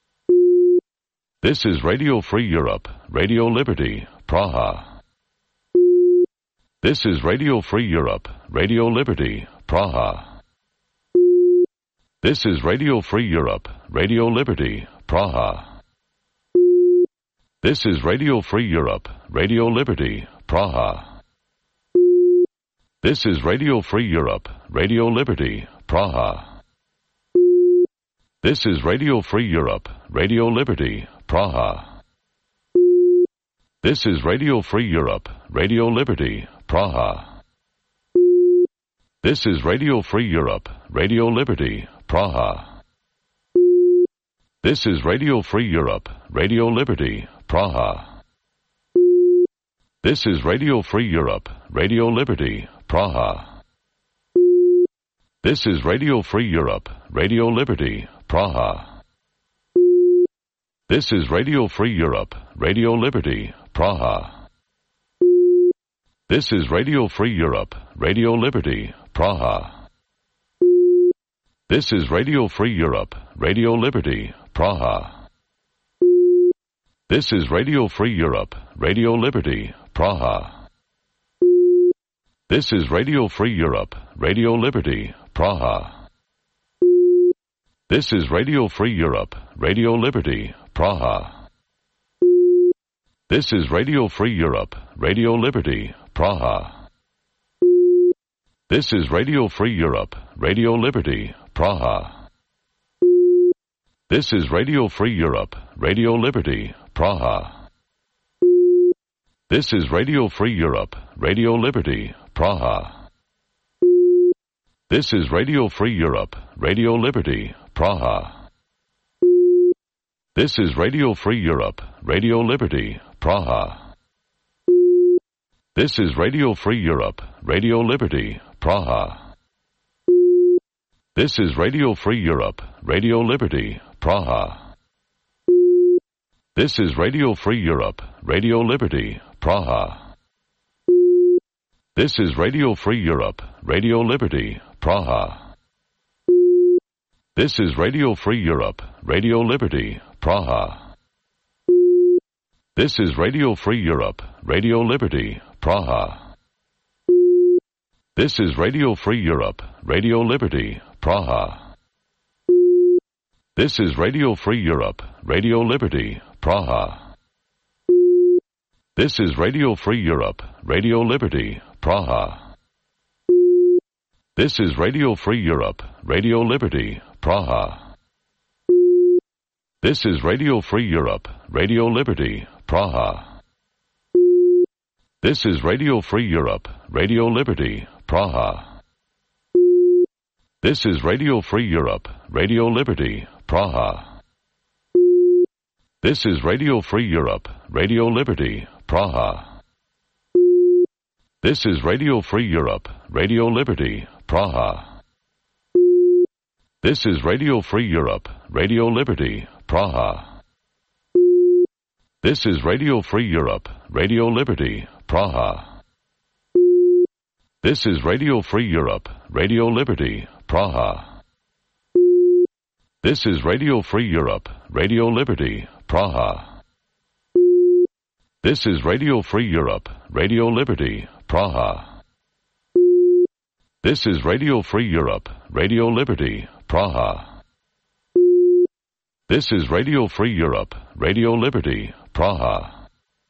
This is Radio Free Europe, Radio Liberty, Praha. This is Radio Free Europe, Radio Liberty, Praha. This is Radio Free Europe, Radio Liberty, Praha. This is Radio Free Europe, Radio Liberty, Praha. This is Radio Free Europe, Radio Liberty, Praha. This is Radio Free Europe, Radio Liberty, Praha. This is Radio Free Europe, Radio Liberty, Praha. This is Radio Free Europe, Radio Liberty, Praha. This is Radio Free Europe, Radio Liberty, Praha. This is Radio Free Europe, Radio Liberty, Praha. This is Radio Free Europe, Radio Liberty, Praha. This is Radio Free Europe, Radio Liberty, Praha. This is Radio Free Europe, Radio Liberty, Praha. This is Radio Free Europe, Radio Liberty, Praha. This is Radio Free Europe, Radio Liberty, Praha. This is Radio Free Europe, Radio Liberty, Praha. This is Radio Free Europe, Radio Liberty, Praha. This is Radio Free Europe, Radio Liberty, Praha. This is Radio Free Europe, Radio Liberty, Praha. This is Radio Free Europe, Radio Liberty, Praha. This is Radio Free Europe, Radio Liberty, Praha. This is Radio Free Europe, Radio Liberty, Praha. This is Radio Free Europe, Radio Liberty, Praha. This is Radio Free Europe, Radio Liberty, Praha. This is Radio Free Europe, Radio Liberty, Praha. This is Radio Free Europe, Radio Liberty, Praha. This is Radio Free Europe, Radio Liberty, Praha. This is Radio Free Europe, Radio Liberty, Praha. This is Radio Free Europe, Radio Liberty, Praha. This is Radio Free Europe, Radio Liberty, Praha. This is Radio Free Europe, Radio Liberty, Praha. This is Radio Free Europe, Radio Liberty, Praha. This is Radio Free Europe, Radio Liberty, Praha. This is Radio Free Europe, Radio Liberty, Praha. This is Radio Free Europe, Radio Liberty, Praha. This is Radio Free Europe, Radio Liberty, Praha. This is Radio Free Europe, Radio Liberty, Praha. This is Radio Free Europe, Radio Liberty, Praha. This is Radio Free Europe, Radio Liberty, Praha. This is Radio Free Europe, Radio Liberty, Praha. This is Radio Free Europe, Radio Liberty, Praha. This is Radio Free Europe, Radio Liberty, Praha. This is Radio Free Europe, Radio Liberty, Praha. This is Radio Free Europe, Radio Liberty, Praha. This is Radio Free Europe, Radio Liberty, Praha.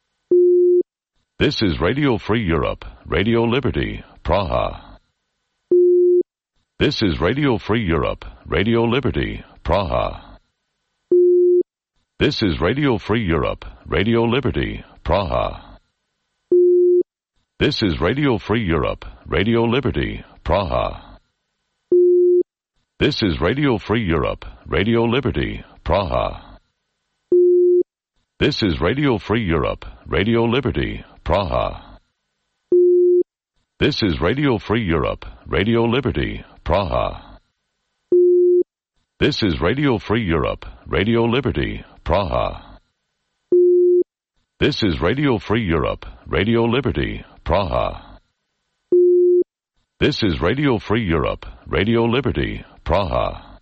This is Radio Free Europe, Radio Liberty, Praha. This is Radio Free Europe, Radio Liberty, Praha. This is Radio Free Europe, Radio Liberty, Praha. This is Radio Free Europe, Radio Liberty, Praha. This is Radio Free Europe, Radio Liberty, Praha. This is Radio Free Europe, Radio Liberty, Praha. This is Radio Free Europe, Radio Liberty, Praha. This is Radio Free Europe, Radio Liberty, Praha. This is Radio Free Europe, Radio Liberty, Praha. This is Radio Free Europe, Radio Liberty, Praha.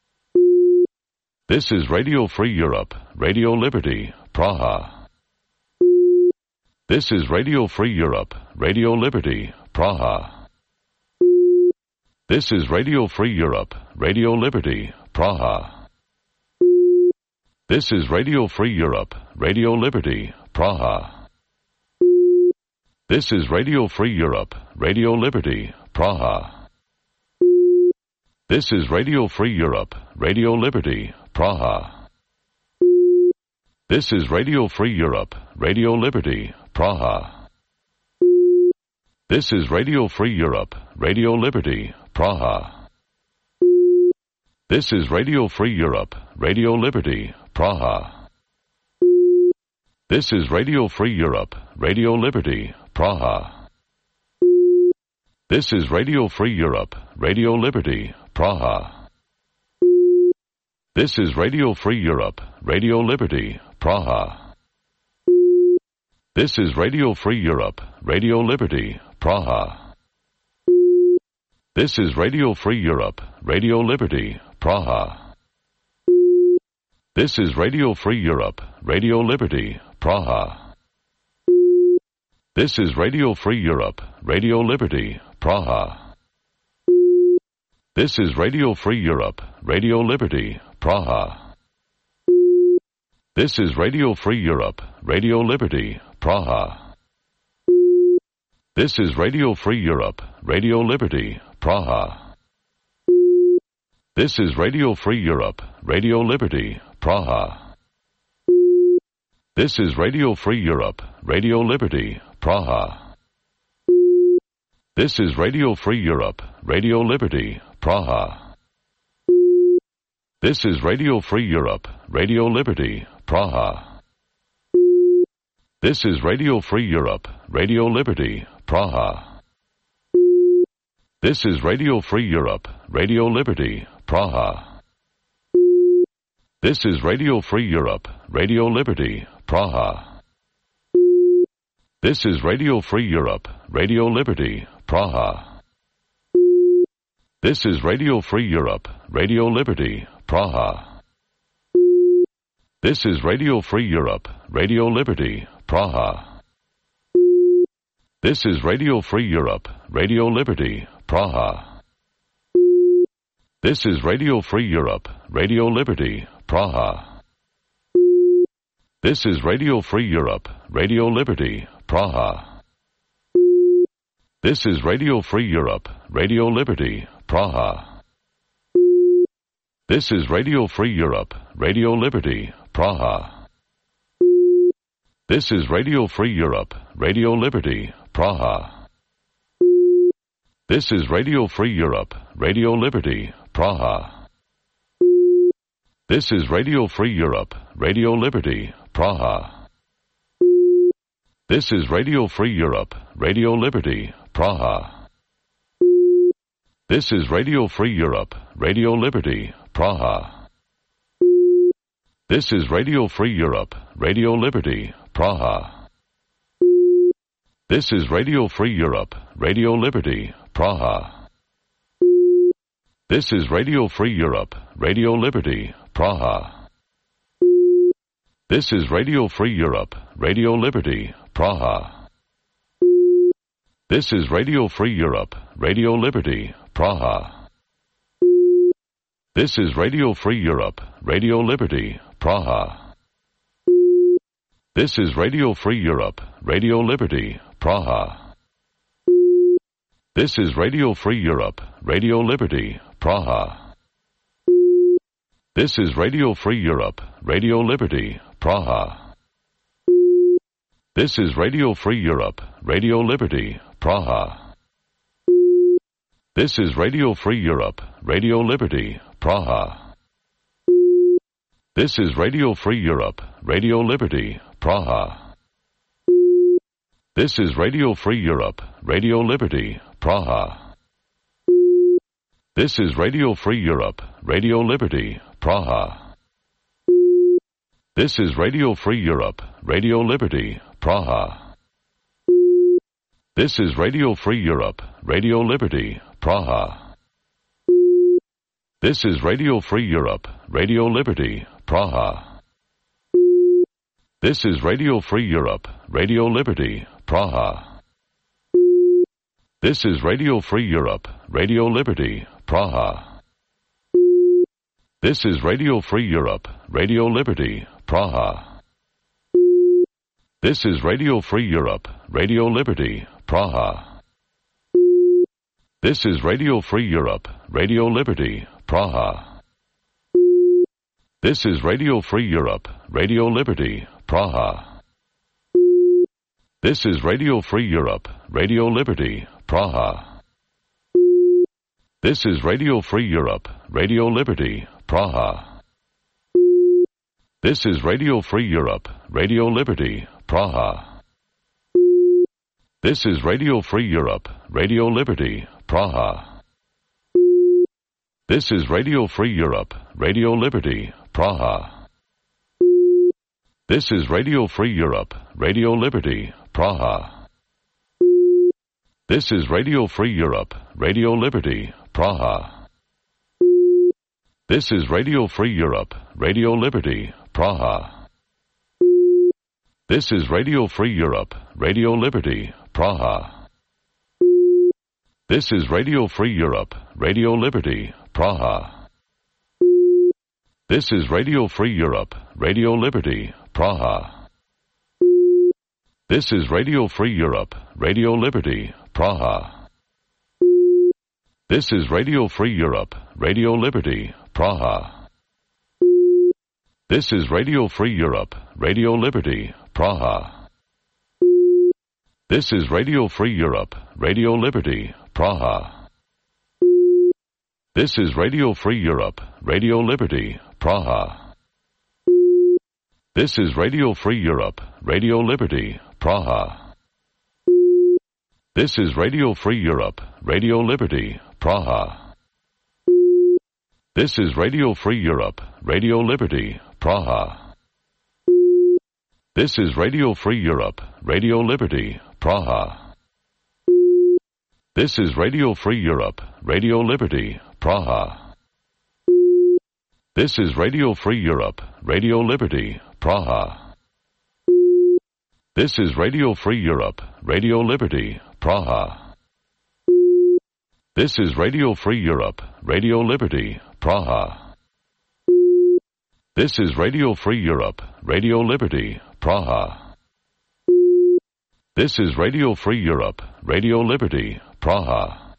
This is Radio Free Europe, Radio Liberty, Praha. This is Radio Free Europe, Radio Liberty, Praha. This is Radio Free Europe, Radio Liberty, Praha. This is Radio Free Europe, Radio Liberty, Praha. This is Radio Free Europe, Radio Liberty, Praha. This is Radio Free Europe, Radio Liberty, Praha. This is Radio Free Europe, Radio Liberty, Praha. This is Radio Free Europe, Radio Liberty, Praha. This is Radio Free Europe, Radio Liberty, Praha. This is Radio Free Europe, Radio Liberty, Praha. This is Radio Free Europe, Radio Liberty, Praha. This is Radio Free Europe, Radio Liberty, Praha. This is Radio Free Europe, Radio Liberty, Praha. This is Radio Free Europe, Radio Liberty, Praha. This is Radio Free Europe, Radio Liberty, Praha. This is Radio Free Europe, Radio Liberty, Praha. This is Radio Free Europe, Radio Liberty, Praha. This is Radio Free Europe, Radio Liberty, Praha. This is Radio Free Europe, Radio Liberty, Praha. This is Radio Free Europe, Radio Liberty, Praha. This is Radio Free Europe, Radio Liberty, Praha. This is Radio Free Europe, Radio Liberty, Praha. This is Radio Free Europe, Radio Liberty, Praha. This is Radio Free Europe, Radio Liberty, Praha. This is Radio Free Europe, Radio Liberty, Praha. This is Radio Free Europe, Radio Liberty, Praha. This is Radio Free Europe, Radio Liberty, Praha. This is Radio Free Europe, Radio Liberty, Praha. This is Radio Free Europe, Radio Liberty, Praha. This is Radio Free Europe, Radio Liberty, Praha. This is Radio Free Europe, Radio Liberty, Praha. This is Radio Free Europe, Radio Liberty, Praha. This is Radio Free Europe, Radio Liberty, Praha. This is Radio Free Europe, Radio Liberty, Praha. This is Radio Free Europe, Radio Liberty, Praha. This is Radio Free Europe, Radio Liberty, Praha. This is Radio Free Europe, Radio Liberty, Praha. This is Radio Free Europe, Radio Liberty, Praha. This is Radio Free Europe, Radio Liberty, Praha. This is Radio Free Europe, Radio Liberty, Praha. This is Radio Free Europe, Radio Liberty, Praha. This is Radio Free Europe, Radio Liberty, Praha. This is Radio Free Europe, Radio Liberty, Praha. This is Radio Free Europe, Radio Liberty, Praha. This is Radio Free Europe, Radio Liberty, Praha. This is Radio Free Europe, Radio Liberty, Praha. This is Radio Free Europe, Radio Liberty, Praha. This is Radio Free Europe, Radio Liberty, Praha. This is Radio Free Europe, Radio Liberty, Praha. This is Radio Free Europe, Radio Liberty, Praha. This is Radio Free Europe, Radio Liberty, Praha. This is Radio Free Europe, Radio Liberty, Praha. This is Radio Free Europe, Radio Liberty, Praha. This is Radio Free Europe, Radio Liberty, Praha. This is Radio Free Europe, Radio Liberty, Praha. This is Radio Free Europe, Radio Liberty, Praha. This is Radio Free Europe, Radio Liberty, Praha. This is Radio Free Europe, Radio Liberty, Praha. This is Radio Free Europe, Radio Liberty, Praha. This is Radio Free Europe, Radio Liberty, Praha. This is Radio Free Europe, Radio Liberty, Praha. This is Radio Free Europe, Radio Liberty, Praha. This is Radio Free Europe, Radio Liberty, Praha. This is Radio Free Europe, Radio Liberty, Praha. This is Radio Free Europe, Radio Liberty, Praha. This is Radio Free Europe, Radio Liberty, Praha. This is Radio Free Europe, Radio Liberty, Praha. This is Radio Free Europe, Radio Liberty, Praha. This is Radio Free Europe, Radio Liberty, Praha. This is Radio Free Europe, Radio Liberty, Praha. This is Radio Free Europe, Radio Liberty, Praha. This is Radio Free Europe, Radio Liberty, Praha. This is Radio Free Europe, Radio Liberty, Praha. This is Radio Free Europe, Radio Liberty, Praha. This is Radio Free Europe, Radio Liberty, Praha. This is Radio Free Europe, Radio Liberty, Praha. This is Radio Free Europe, Radio Liberty, Praha. This is Radio Free Europe, Radio Liberty, Praha. This is Radio Free Europe, Radio Liberty, Praha. This is Radio Free Europe, Radio Liberty, Praha. This is Radio Free Europe, Radio Liberty, Praha. This is Radio Free Europe, Radio Liberty, Praha. This is Radio Free Europe, Radio Liberty, Praha. This is Radio Free Europe, Radio Liberty, Praha. This is Radio Free Europe, Radio Liberty, Praha. This is Radio Free Europe, Radio Liberty, Praha. This is Radio Free Europe, Radio Liberty, Praha. This is Radio Free Europe, Radio Liberty, Praha.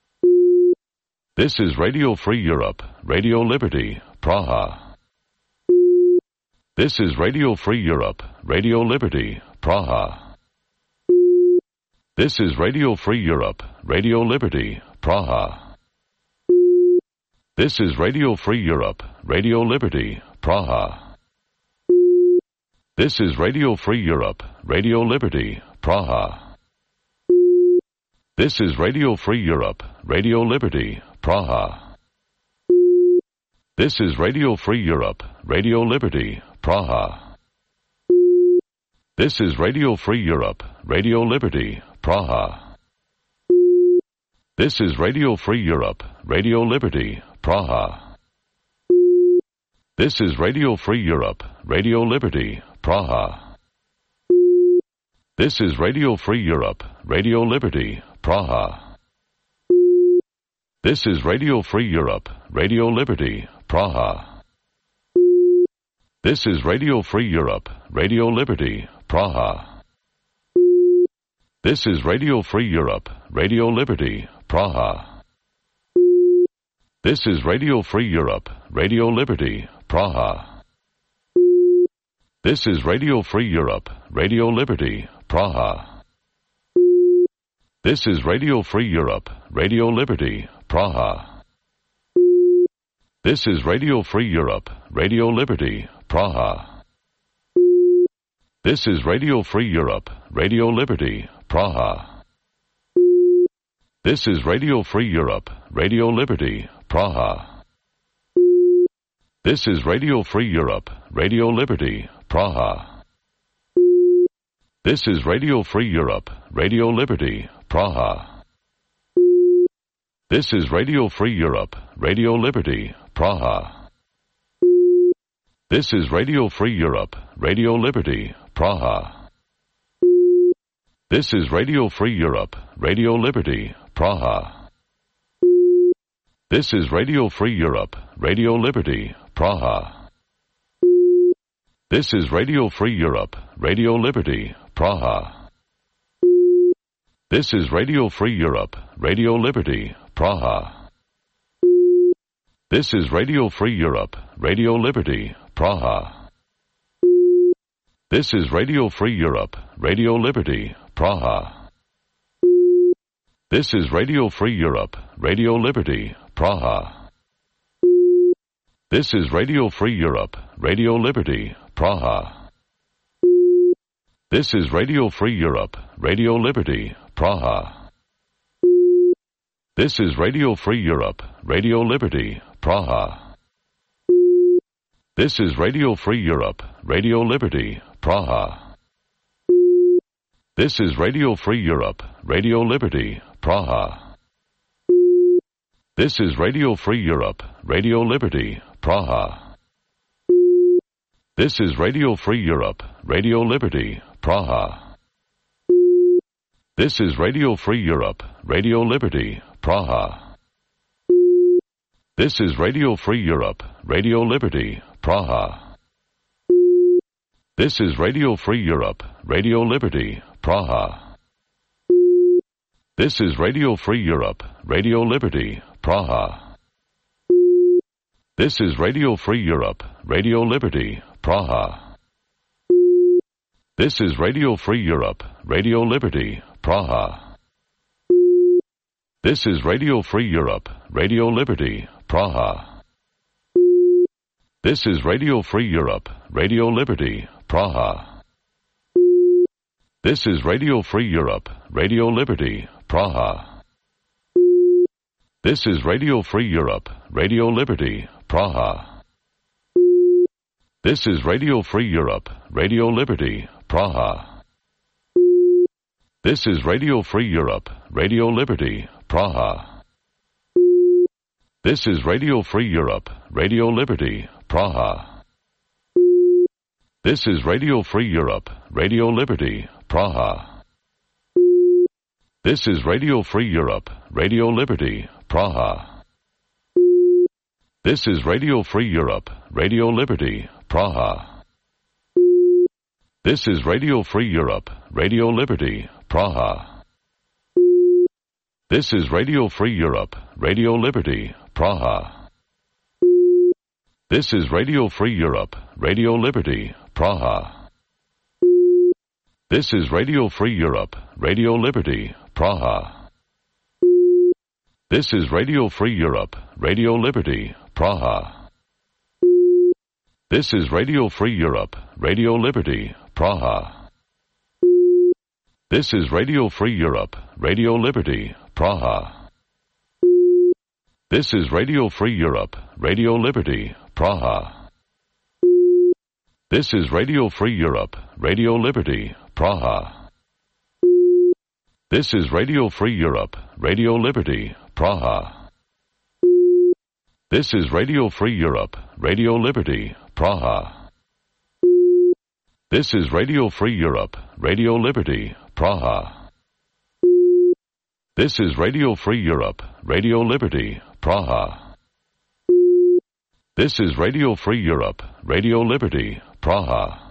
This is Radio Free Europe, Radio Liberty, Praha. This is Radio Free Europe, Radio Liberty, Praha. This is Radio Free Europe, Radio Liberty, Praha. This is Radio Free Europe, Radio Liberty, Praha. This is Radio Free Europe, Radio Liberty, Praha. This is Radio Free Europe, Radio Liberty, Praha. This is Radio Free Europe, Radio Liberty, Praha. This is Radio Free Europe, Radio Liberty, Praha. This is Radio Free Europe, Radio Liberty, Praha. This is Radio Free Europe, Radio Liberty, Praha. This is Radio Free Europe, Radio Liberty, Praha. This is Radio Free Europe, Radio Liberty, Praha. This is Radio Free Europe, Radio Liberty, Praha. This is Radio Free Europe, Radio Liberty, Praha. This is Radio Free Europe, Radio Liberty, Praha. This is Radio Free Europe, Radio Liberty, Praha. This is Radio Free Europe, Radio Liberty, Praha. This is Radio Free Europe, Radio Liberty, Praha. This is Radio Free Europe, Radio Liberty, Praha. This is Radio Free Europe, Radio Liberty, Praha. This is Radio Free Europe, Radio Liberty, Praha. This is Radio Free Europe, Radio Liberty, Praha. This is Radio Free Europe, Radio Liberty, Praha. This is Radio Free Europe, Radio Liberty, Praha. This is Radio Free Europe, Radio Liberty, Praha. This is Radio Free Europe, Radio Liberty, Praha. This is Radio Free Europe, Radio Liberty, Praha. This is Radio Free Europe, Radio Liberty, Praha. This is Radio Free Europe, Radio Liberty, Praha. This is Radio Free Europe, Radio Liberty, Praha. This is Radio Free Europe, Radio Liberty, Praha. This is Radio Free Europe, Radio Liberty, Praha. This is Radio Free Europe, Radio Liberty, Praha. This is Radio Free Europe, Radio Liberty, Praha. This is Radio Free Europe, Radio Liberty, Praha. This is Radio Free Europe, Radio Liberty, Praha. This is Radio Free Europe, Radio Liberty, Praha. This is Radio Free Europe, Radio Liberty, Praha. This is Radio Free Europe, Radio Liberty, Praha. This is Radio Free Europe, Radio Liberty, Praha. This is Radio Free Europe, Radio Liberty, Praha. This is Radio Free Europe, Radio Liberty, Praha. This is Radio Free Europe, Radio Liberty, Praha. This is Radio Free Europe, Radio Liberty, Praha. This is Radio Free Europe, Radio Liberty, Praha. This is Radio Free Europe, Radio Liberty, Praha. This is Radio Free Europe, Radio Liberty, Praha. This is Radio Free Europe, Radio Liberty, Praha. This is Radio Free Europe, Radio Liberty, Praha. This is Radio Free Europe, Radio Liberty, Praha. This is Radio Free Europe, Radio Liberty, Praha. This is Radio Free Europe, Radio Liberty, Praha. This is Radio Free Europe, Radio Liberty, Praha. This is Radio Free Europe, Radio Liberty, Praha. This is Radio Free Europe, Radio Liberty, Praha. This is Radio Free Europe, Radio Liberty, Praha. This is Radio Free Europe, Radio Liberty, Praha. This is Radio Free Europe, Radio Liberty, Praha. This is Radio Free Europe, Radio Liberty, Praha. This is Radio Free Europe, Radio Liberty, Praha. This is Radio Free Europe, Radio Liberty, Praha. This is Radio Free Europe, Radio Liberty, Praha. This is Radio Free Europe, Radio Liberty, Praha. This is Radio Free Europe, Radio Liberty, Praha. This is Radio Free Europe, Radio Liberty, Praha. This is Radio Free Europe, Radio Liberty, Praha. This is Radio Free Europe, Radio Liberty, Praha. This is Radio Free Europe, Radio Liberty, Praha.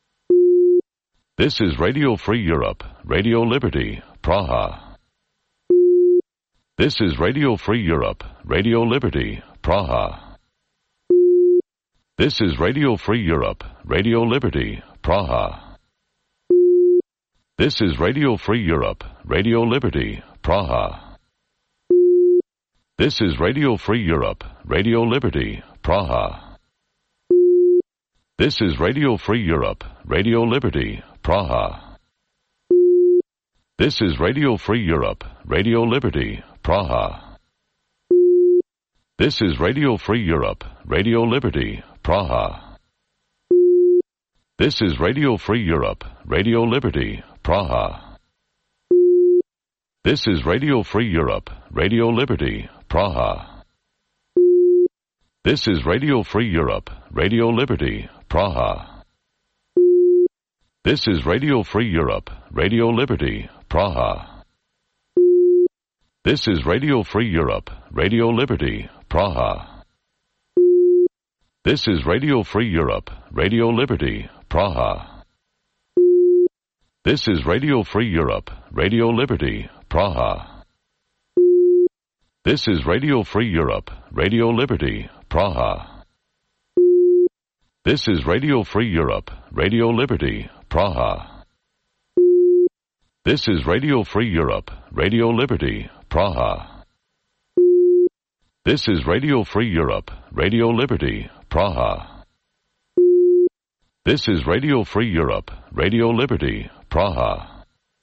This is Radio Free Europe, Radio Liberty, Praha. This is Radio Free Europe, Radio Liberty, Praha. This is Radio Free Europe, Radio Liberty, Praha. This is Radio Free Europe, Radio Liberty, Praha. This is Radio Free Europe, Radio Liberty, Praha. This is Radio Free Europe, Radio Liberty, Praha. This is Radio Free Europe, Radio Liberty, Praha. This is Radio Free Europe, Radio Liberty, Praha. This is Radio Free Europe, Radio Liberty, Praha. This is Radio Free Europe, Radio Liberty, Praha. This is Radio Free Europe, Radio Liberty, Praha. This is Radio Free Europe, Radio Liberty, Praha. This is Radio Free Europe, Radio Liberty, Praha. This is Radio Free Europe, Radio Liberty, Praha. This is Radio Free Europe, Radio Liberty, Praha. This is Radio Free Europe, Radio Liberty, Praha. This is Radio Free Europe, Radio Liberty, Praha. This is Radio Free Europe, Radio Liberty, Praha. This is Radio Free Europe, Radio Liberty, Praha. This is Radio Free Europe, Radio Liberty, Praha.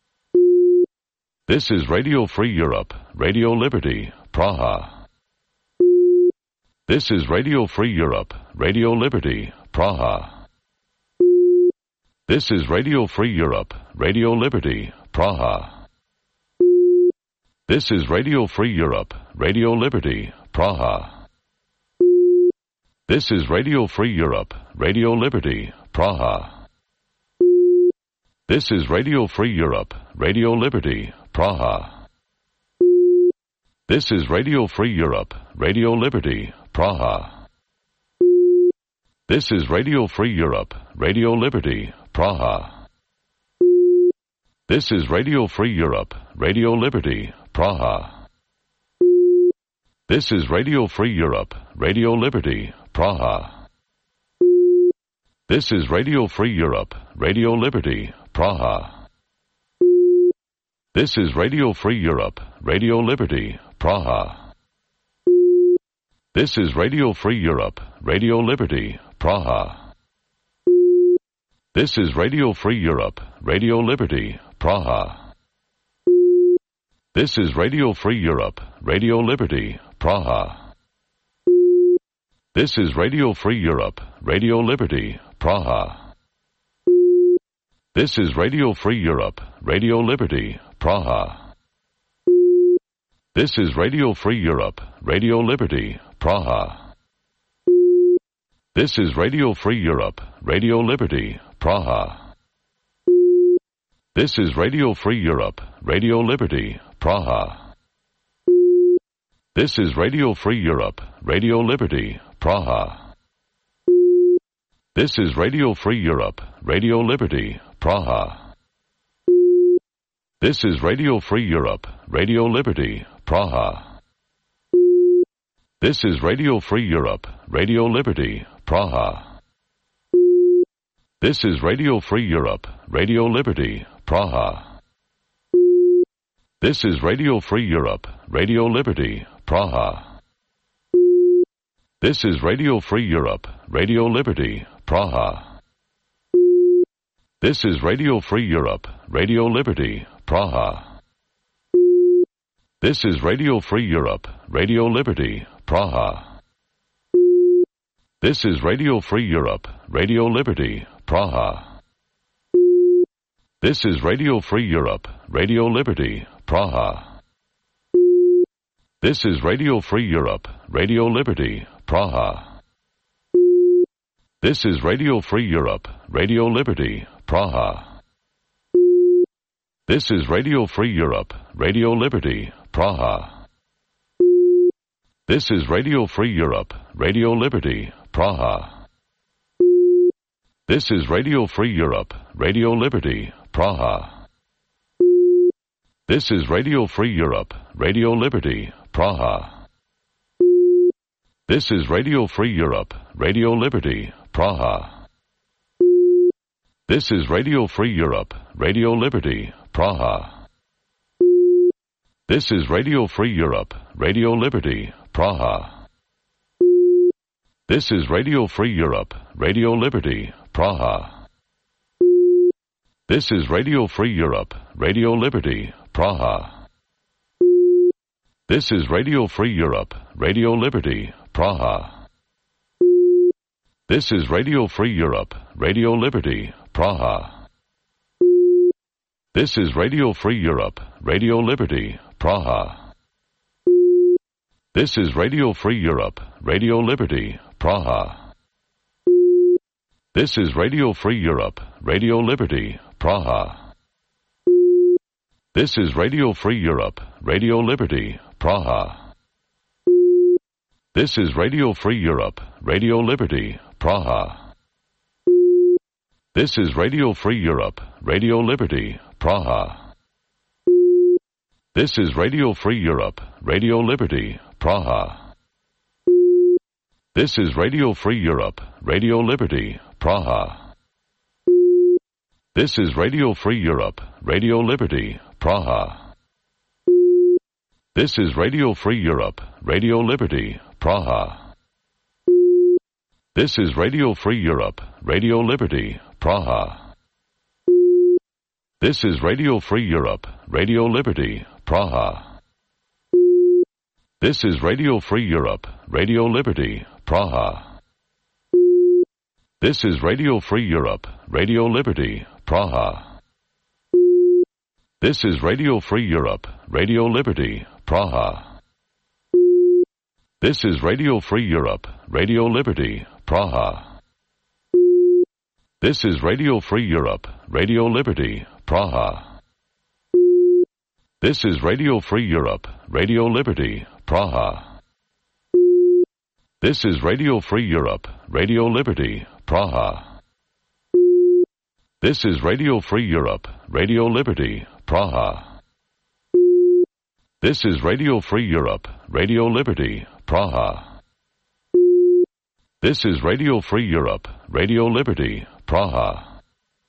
This is Radio Free Europe, Radio Liberty, Praha. This is Radio Free Europe, Radio Liberty, Praha. This is Radio Free Europe, Radio Liberty, Praha. This is Radio Free Europe, Radio Liberty, Praha. This is Radio Free Europe, Radio Liberty, Praha. This is Radio Free Europe, Radio Liberty, Praha. This is Radio Free Europe, Radio Liberty, Praha. This is Radio Free Europe, Radio Liberty, Praha. This is Radio Free Europe, Radio Liberty, Praha. This is Radio Free Europe, Radio Liberty, Praha. This is Radio Free Europe, Radio Liberty, Praha. This is Radio Free Europe, Radio Liberty, Praha. This is Radio Free Europe, Radio Liberty, Praha. This is Radio Free Europe, Radio Liberty, Praha. This is Radio Free Europe, Radio Liberty, Praha. This is Radio Free Europe, Radio Liberty, Praha. This is Radio Free Europe, Radio Liberty, Praha. This is Radio Free Europe, Radio Liberty, Praha. This is Radio Free Europe, Radio Liberty, Praha. This is Radio Free Europe, Radio Liberty, Praha. This is Radio Free Europe, Radio Liberty, Praha. This is Radio Free Europe, Radio Liberty, Praha. This is Radio Free Europe, Radio Liberty, Praha. This is Radio Free Europe, Radio Liberty, Praha. This is Radio Free Europe, Radio Liberty, Praha. This is Radio Free Europe, Radio Liberty, Praha. This is Radio Free Europe, Radio Liberty, Praha. This is Radio Free Europe, Radio Liberty, Praha. This is Radio Free Europe, Radio Liberty, Praha. This is Radio Free Europe, Radio Liberty, Praha. This is Radio Free Europe, Radio Liberty, Praha. This is Radio Free Europe, Radio Liberty, Praha. This is Radio Free Europe, Radio Liberty, Praha. This is Radio Free Europe, Radio Liberty, Praha. This is Radio Free Europe, Radio Liberty, Praha. This is Radio Free Europe, Radio Liberty, Praha. This is Radio Free Europe, Radio Liberty, Praha. This is Radio Free Europe, Radio Liberty, Praha. This is Radio Free Europe, Radio Liberty, Praha. This is Radio Free Europe, Radio Liberty, Praha. This is Radio Free Europe, Radio Liberty, Praha. This is Radio Free Europe, Radio Liberty, Praha. This is Radio Free Europe, Radio Liberty, Praha. This is Radio Free Europe, Radio Liberty, Praha. This is Radio Free Europe, Radio Liberty, Praha. This is Radio Free Europe, Radio Liberty, Praha. This is Radio Free Europe, Radio Liberty, Praha. This is Radio Free Europe, Radio Liberty, Praha. This is Radio Free Europe, Radio Liberty, Praha. This is Radio Free Europe, Radio Liberty, Praha. This is Radio Free Europe, Radio Liberty, Praha. This is Radio Free Europe, Radio Liberty, Praha. This is Radio Free Europe, Radio Liberty, Praha. This is Radio Free Europe, Radio Liberty, Praha. This is Radio Free Europe, Radio Liberty, Praha. This is Radio Free Europe, Radio Liberty, Praha. This is Radio Free Europe, Radio Liberty, Praha. This is Radio Free Europe, Radio Liberty, Praha. This is Radio Free Europe, Radio Liberty, Praha. This is Radio Free Europe, Radio Liberty, Praha. This is Radio Free Europe, Radio Liberty, Praha. This is Radio Free Europe, Radio Liberty, Praha. This is Radio Free Europe, Radio Liberty, Praha. This is Radio Free Europe, Radio Liberty, Praha. This is Radio Free Europe, Radio Liberty, Praha. This is Radio Free Europe, Radio Liberty, Praha.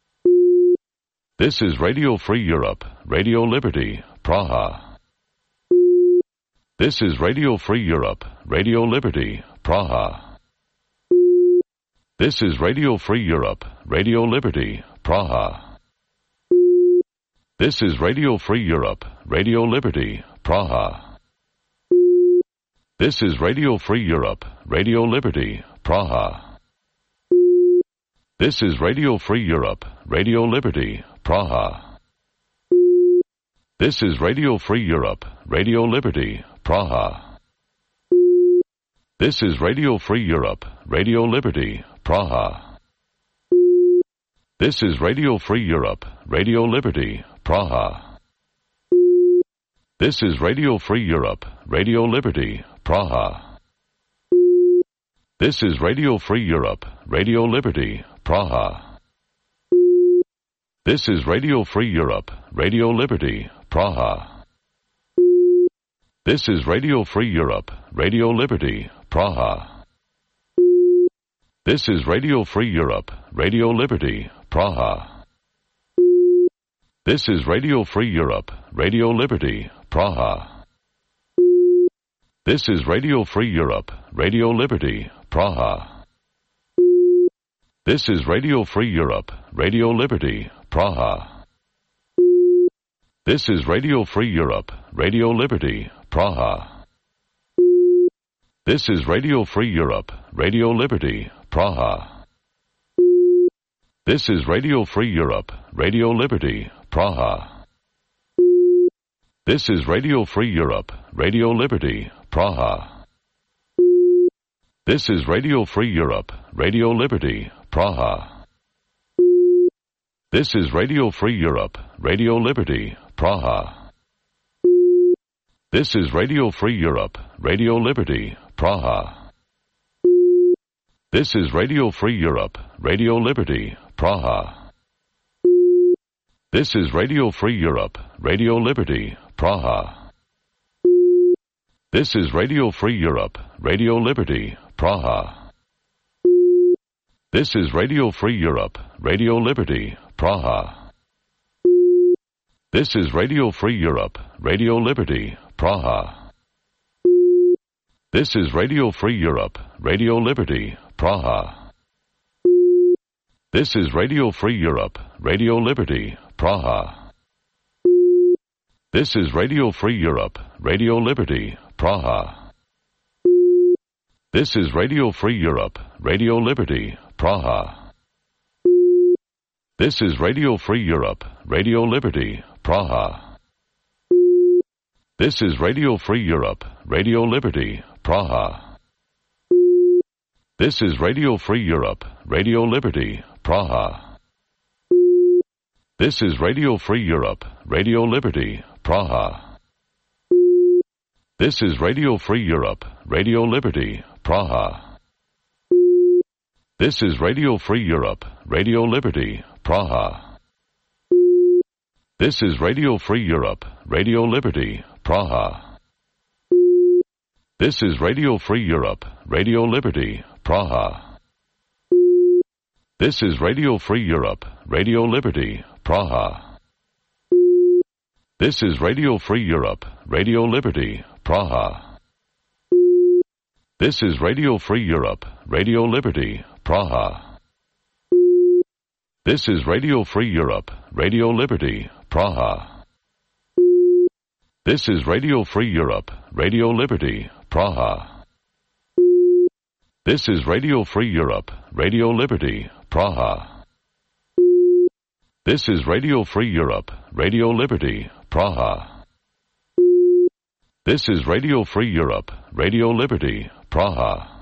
This is Radio Free Europe, Radio Liberty, Praha. This is Radio Free Europe, Radio Liberty, Praha. This is Radio Free Europe, Radio Liberty, Praha. This is Radio Free Europe, Radio Liberty, Praha. This is Radio Free Europe, Radio Liberty, Praha. This is Radio Free Europe, Radio Liberty, Praha. This is Radio Free Europe, Radio Liberty, Praha. This is Radio Free Europe, Radio Liberty, Praha. This is Radio Free Europe, Radio Liberty, Praha. This is Radio Free Europe, Radio Liberty, Praha. This is Radio Free Europe, Radio Liberty, Praha. This is Radio Free Europe, Radio Liberty, Praha. This is Radio Free Europe, Radio Liberty, Praha. This is Radio Free Europe, Radio Liberty, Praha. This is Radio Free Europe, Radio Liberty, Praha. This is Radio Free Europe, Radio Liberty, Praha. This is Radio Free Europe, Radio Liberty, Praha. This is Radio Free Europe, Radio Liberty, Praha. This is Radio Free Europe, Radio Liberty, Praha. This is Radio Free Europe, Radio Liberty, Praha. This is Radio Free Europe, Radio Liberty, Praha. This is Radio Free Europe, Radio Liberty, Praha. This is Radio Free Europe, Radio Liberty, Praha. This is Radio Free Europe, Radio Liberty, Praha. This is Radio Free Europe, Radio Liberty, Praha. This is Radio Free Europe, Radio Liberty, Praha. This is Radio Free Europe, Radio Liberty, Praha. This is Radio Free Europe, Radio Liberty, Praha. This is Radio Free Europe, Radio Liberty, Praha. This is Radio Free Europe, Radio Liberty, Praha. This is Radio Free Europe, Radio Liberty, Praha. This is Radio Free Europe, Radio Liberty, Praha. This is Radio Free Europe, Radio Liberty, Praha. This is Radio Free Europe, Radio Liberty, Praha. This is Radio Free Europe, Radio Liberty, Praha. This is Radio Free Europe, Radio Liberty, Praha. This is Radio Free Europe, Radio Liberty, Praha. This is Radio Free Europe, Radio Liberty, Praha. This is Radio Free Europe, Radio Liberty, Praha. This is Radio Free Europe, Radio Liberty, Praha. This is Radio Free Europe, Radio Liberty, Praha. This is Radio Free Europe, Radio Liberty, Praha. This is Radio Free Europe, Radio Liberty, Praha. This is Radio Free Europe, Radio Liberty, Praha. This is Radio Free Europe, Radio Liberty, Praha. This is Radio Free Europe, Radio Liberty, Praha. This is Radio Free Europe, Radio Liberty, Praha. This is Radio Free Europe, Radio Liberty, Praha. This is Radio Free Europe, Radio Liberty, Praha.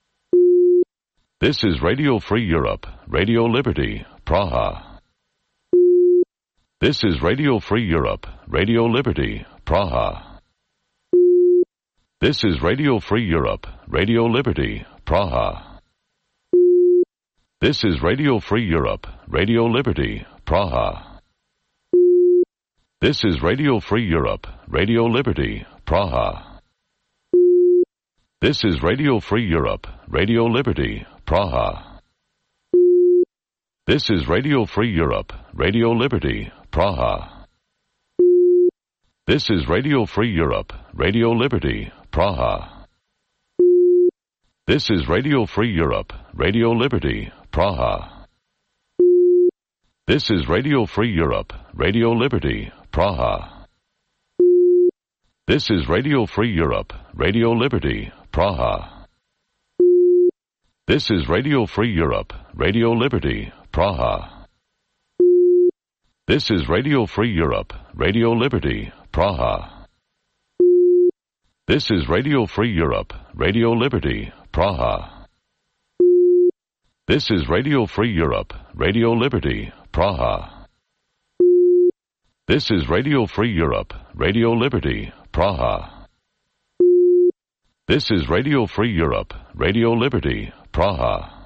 This is Radio Free Europe, Radio Liberty, Praha. This is Radio Free Europe, Radio Liberty, Praha. This is Radio Free Europe, Radio Liberty, Praha. This is Radio Free Europe, Radio Liberty, Praha. This is Radio Free Europe, Radio Liberty, Praha. This is Radio Free Europe, Radio Liberty, Praha. This is Radio Free Europe, Radio Liberty, Praha. This is Radio Free Europe, Radio Liberty, Praha. This is Radio Free Europe, Radio Liberty, Praha. This is Radio Free Europe, Radio Liberty, Praha. This is Radio Free Europe, Radio Liberty, Praha. This is Radio Free Europe, Radio Liberty, Praha. This is Radio Free Europe, Radio Liberty, Praha. This is Radio Free Europe, Radio Liberty, Praha. This is Radio Free Europe, Radio Liberty, Praha. This is Radio Free Europe, Radio Liberty, Praha. This is Radio Free Europe, Radio Liberty, Praha.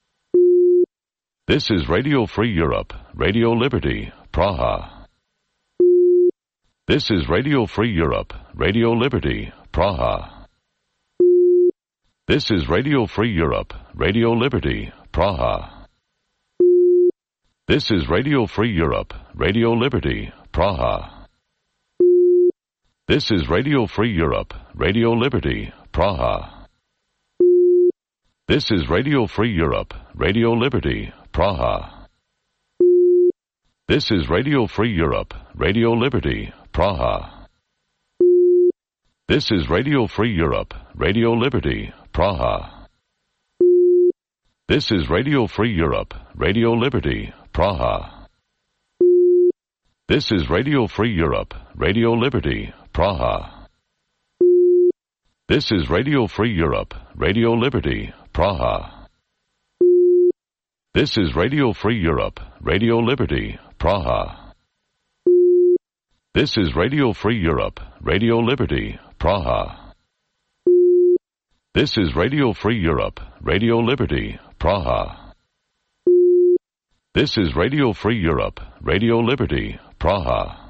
This is Radio Free Europe, Radio Liberty, Praha. This is Radio Free Europe, Radio Liberty, Praha. This is Radio Free Europe, Radio Liberty, Praha. This is Radio Free Europe, Radio Liberty, Praha. This is Radio Free Europe, Radio Liberty, Praha. This is Radio Free Europe, Radio Liberty, Praha. This is Radio Free Europe, Radio Liberty, Praha. This is Radio Free Europe, Radio Liberty, Praha. This is Radio Free Europe, Radio Liberty, Praha. This is Radio Free Europe, Radio Liberty, Praha. This is Radio Free Europe, Radio Liberty, Praha. This is Radio Free Europe, Radio Liberty, Praha. This is Radio Free Europe, Radio Liberty, Praha. This is Radio Free Europe, Radio Liberty, Praha. This is Radio Free Europe, Radio Liberty, Praha.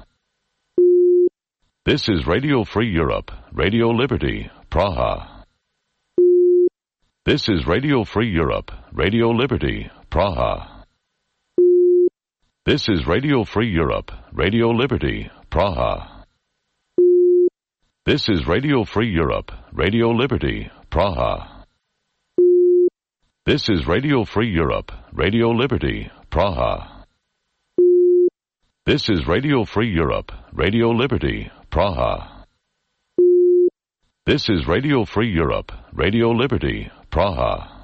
This is Radio Free Europe, Radio Liberty, Praha. This is Radio Free Europe, Radio Liberty, Praha. This is Radio Free Europe, Radio Liberty, Praha. This is Radio Free Europe, Radio Liberty, Praha. This is Radio Free Europe, Radio Liberty, Praha. This is Radio Free Europe, Radio Liberty, Praha. This is Radio Free Europe, Radio Liberty, Praha.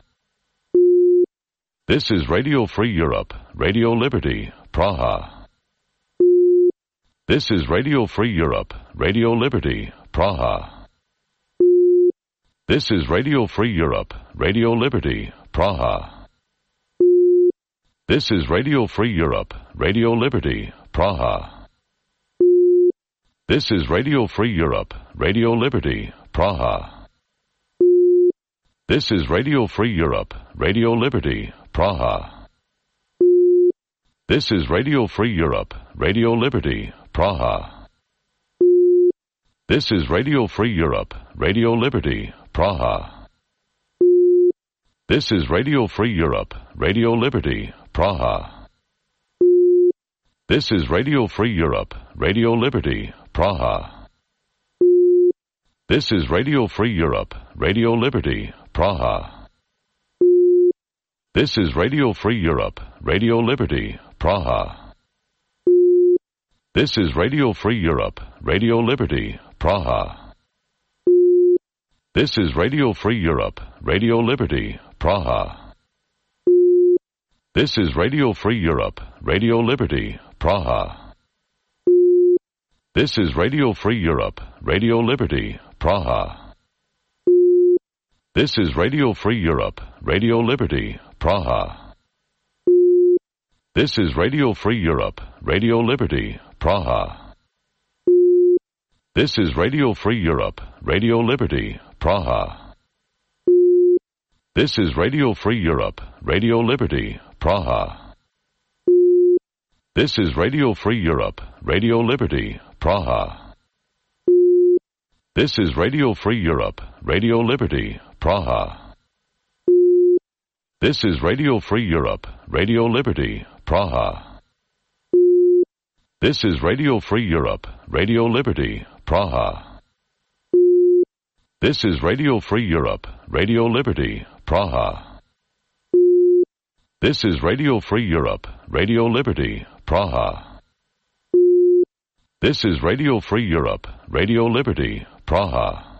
This is Radio Free Europe, Radio Liberty, Praha. This is Radio Free Europe, Radio Liberty, Praha. This is Radio Free Europe, Radio Liberty, Praha. This is Radio Free Europe, Radio Liberty, Praha. This is Radio Free Europe, Radio Liberty, Praha. This is Radio Free Europe, Radio Liberty, Praha. This is Radio Free Europe, Radio Liberty, Praha. This is Radio Free Europe, Radio Liberty, Praha. This is Radio Free Europe, Radio Liberty, Praha. This is Radio Free Europe, Radio Liberty, Praha. This is Radio Free Europe, Radio Liberty, Praha. This is Radio Free Europe, Radio Liberty, Praha. This is Radio Free Europe, Radio Liberty, Praha. This is Radio Free Europe, Radio Liberty, Praha. This is Radio Free Europe, Radio Liberty, Praha. This is Radio Free Europe, Radio Liberty, Praha. This is Radio Free Europe, Radio Liberty, Praha. This is Radio Free Europe, Radio Liberty, Praha. This is Radio Free Europe, Radio Liberty, Praha. This is Radio Free Europe, Radio Liberty, Praha. This is Radio Free Europe, Radio Liberty, Praha. This is Radio Free Europe, Radio Liberty, Praha. This is Radio Free Europe, Radio Liberty, Praha. This is Radio Free Europe, Radio Liberty, Praha. This is Radio Free Europe, Radio Liberty, Praha. This is Radio Free Europe, Radio Liberty, Praha. This is Radio Free Europe, Radio Liberty, Praha.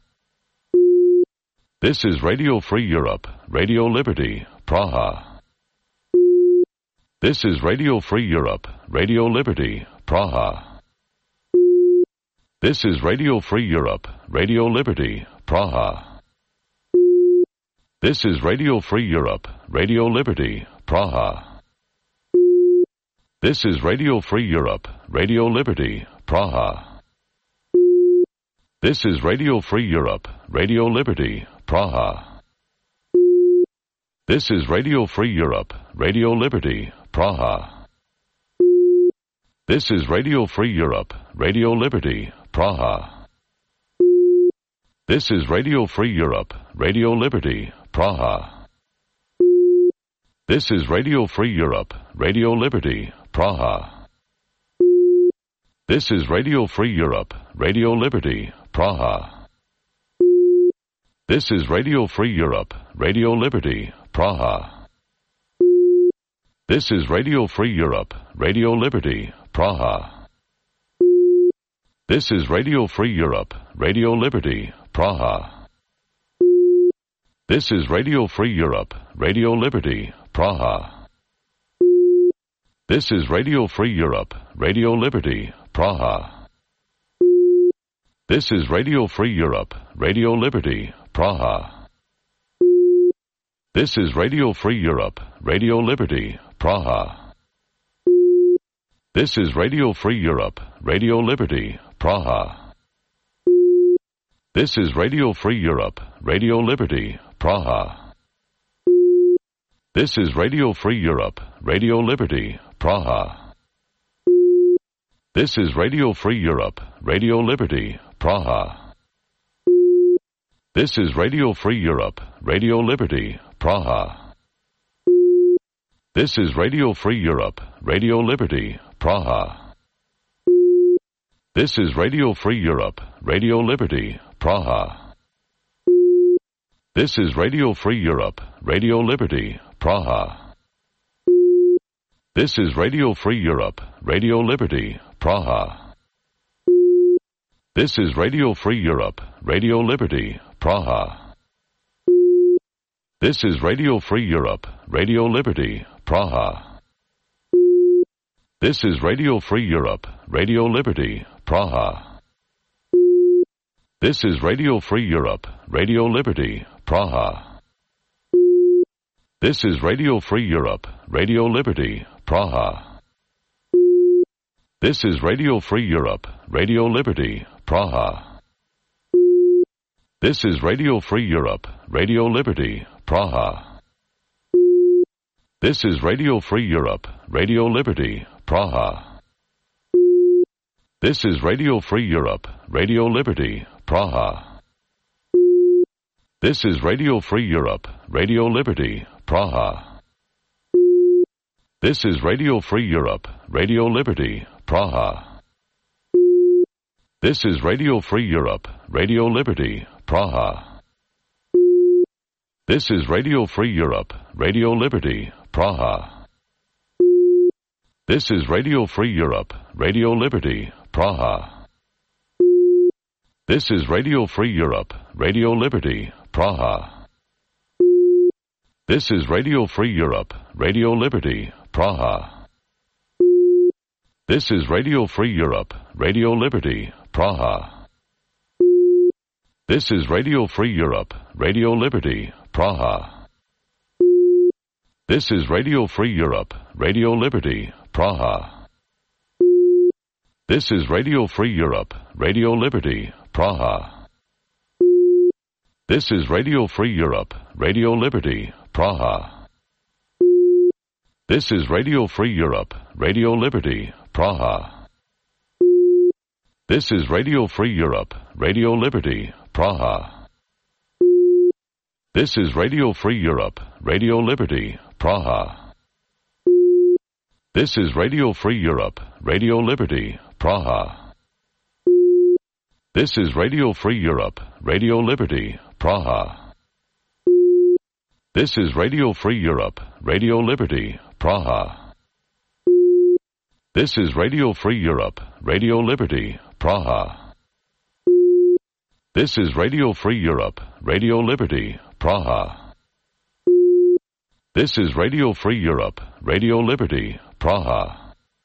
This is Radio Free Europe, Radio Liberty, Praha. This is Radio Free Europe, Radio Liberty, Praha. This is Radio Free Europe, Radio Liberty, Praha. This is Radio Free Europe, Radio Liberty, Praha. This is Radio Free Europe, Radio Liberty, Praha. This is Radio Free Europe, Radio Liberty, Praha. This is Radio Free Europe, Radio Liberty, Praha. This is Radio Free Europe, Radio Liberty, Praha. This is Radio Free Europe, Radio Liberty, Praha. This is Radio Free Europe, Radio Liberty, Praha. This is Radio Free Europe, Radio Liberty, Praha. This is Radio Free Europe, Radio Liberty, Praha. This is Radio Free Europe, Radio Liberty, Praha. This is Radio Free Europe, Radio Liberty, Praha. This is Radio Free Europe, Radio Liberty, Praha. This is Radio Free Europe, Radio Liberty, Praha. This is Radio Free Europe, Radio Liberty, Praha. This is Radio Free Europe, Radio Liberty, Praha. This is Radio Free Europe, Radio Liberty, Praha. This is Radio Free Europe, Radio Liberty, Praha. This is Radio Free Europe, Radio Liberty, Praha. This is Radio Free Europe, Radio Liberty, Praha. This is Radio Free Europe, Radio Liberty, Praha. This is Radio Free Europe, Radio Liberty, Praha. This is Radio Free Europe, Radio Liberty, Praha. This is Radio Free Europe, Radio Liberty, Praha. This is Radio Free Europe, Radio Liberty, Praha. This is Radio Free Europe, Radio Liberty, Praha. This is Radio Free Europe, Radio Liberty, Praha. This is Radio Free Europe, Radio Liberty, Praha. This is Radio Free Europe, Radio Liberty, Praha. This is Radio Free Europe, Radio Liberty, Praha. This is Radio Free Europe, Radio Liberty, Praha. This is Radio Free Europe, Radio Liberty, Praha. This is Radio Free Europe, Radio Liberty, Praha. This is Radio Free Europe, Radio Liberty, Praha. This is Radio Free Europe, Radio Liberty, Praha. This is Radio Free Europe, Radio Liberty, Praha. This is Radio Free Europe, Radio Liberty, Praha. This is Radio Free Europe, Radio Liberty, Praha. This is Radio Free Europe, Radio Liberty, Praha. This is Radio Free Europe, Radio Liberty, Praha. This is Radio Free Europe, Radio Liberty, Praha. This is Radio Free Europe, Radio Liberty, Praha. This is Radio Free Europe, Radio Liberty, Praha. This is Radio Free Europe, Radio Liberty, Praha. This is Radio Free Europe, Radio Liberty, Praha. This is Radio Free Europe, Radio Liberty, Praha. This is Radio Free Europe, Radio Liberty, Praha. This is Radio Free Europe, Radio Liberty, Praha. This is Radio Free Europe, Radio Liberty, Praha. This is Radio Free Europe, Radio Liberty, Praha. This is Radio Free Europe, Radio Liberty, Praha. This is Radio Free Europe, Radio Liberty, Praha. This is Radio Free Europe, Radio Liberty, Praha. This is Radio Free Europe, Radio Liberty, Praha. This is Radio Free Europe, Radio Liberty, Praha.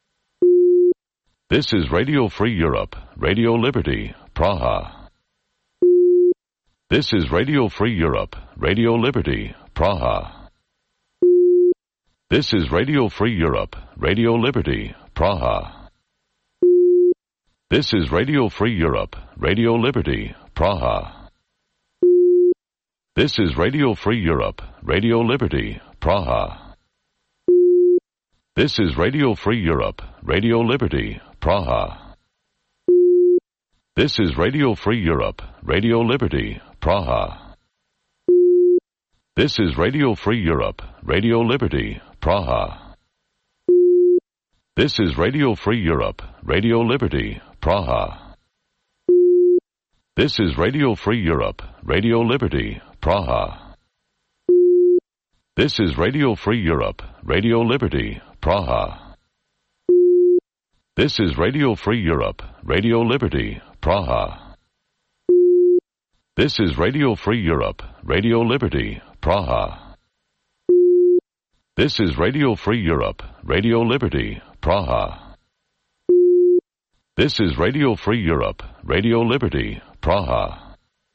This is Radio Free Europe, Radio Liberty, Praha. This is Radio Free Europe, Radio Liberty, Praha. This is Radio Free Europe, Radio Liberty, Praha. This is Radio Free Europe, Radio Liberty, Praha. This is Radio Free Europe, Radio Liberty, Praha. This is Radio Free Europe, Radio Liberty, Praha. This is Radio Free Europe, Radio Liberty, Praha. This is Radio Free Europe, Radio Liberty, Praha. This is Radio Free Europe, Radio Liberty, Praha. This is Radio Free Europe, Radio Liberty, Praha. This is Radio Free Europe, Radio Liberty, Praha. This is Radio Free Europe, Radio Liberty, Praha. This is Radio Free Europe, Radio Liberty, Praha. This is Radio Free Europe, Radio Liberty, Praha. This is Radio Free Europe, Radio Liberty, Praha.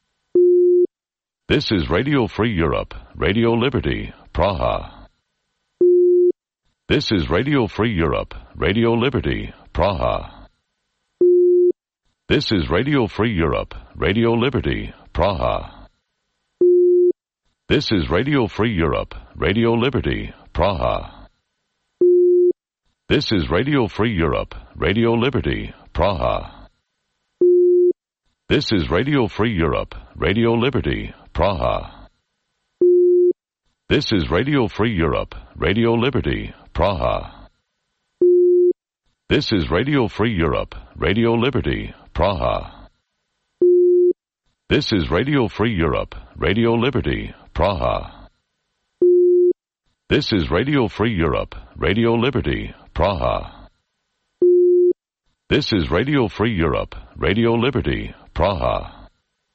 This is Radio Free Europe, Radio Liberty, Praha. This is Radio Free Europe, Radio Liberty, Praha. This is Radio Free Europe, Radio Liberty, Praha. This is Radio Free Europe, Radio Liberty, Praha. This is Radio Free Europe, Radio Liberty, Praha. This is Radio Free Europe, Radio Liberty, Praha. This is Radio Free Europe, Radio Liberty, Praha. This is Radio Free Europe, Radio Liberty, Praha. This is Radio Free Europe, Radio Liberty, Praha. This is Radio Free Europe, Radio Liberty, Praha. This is Radio Free Europe, Radio Liberty, Praha.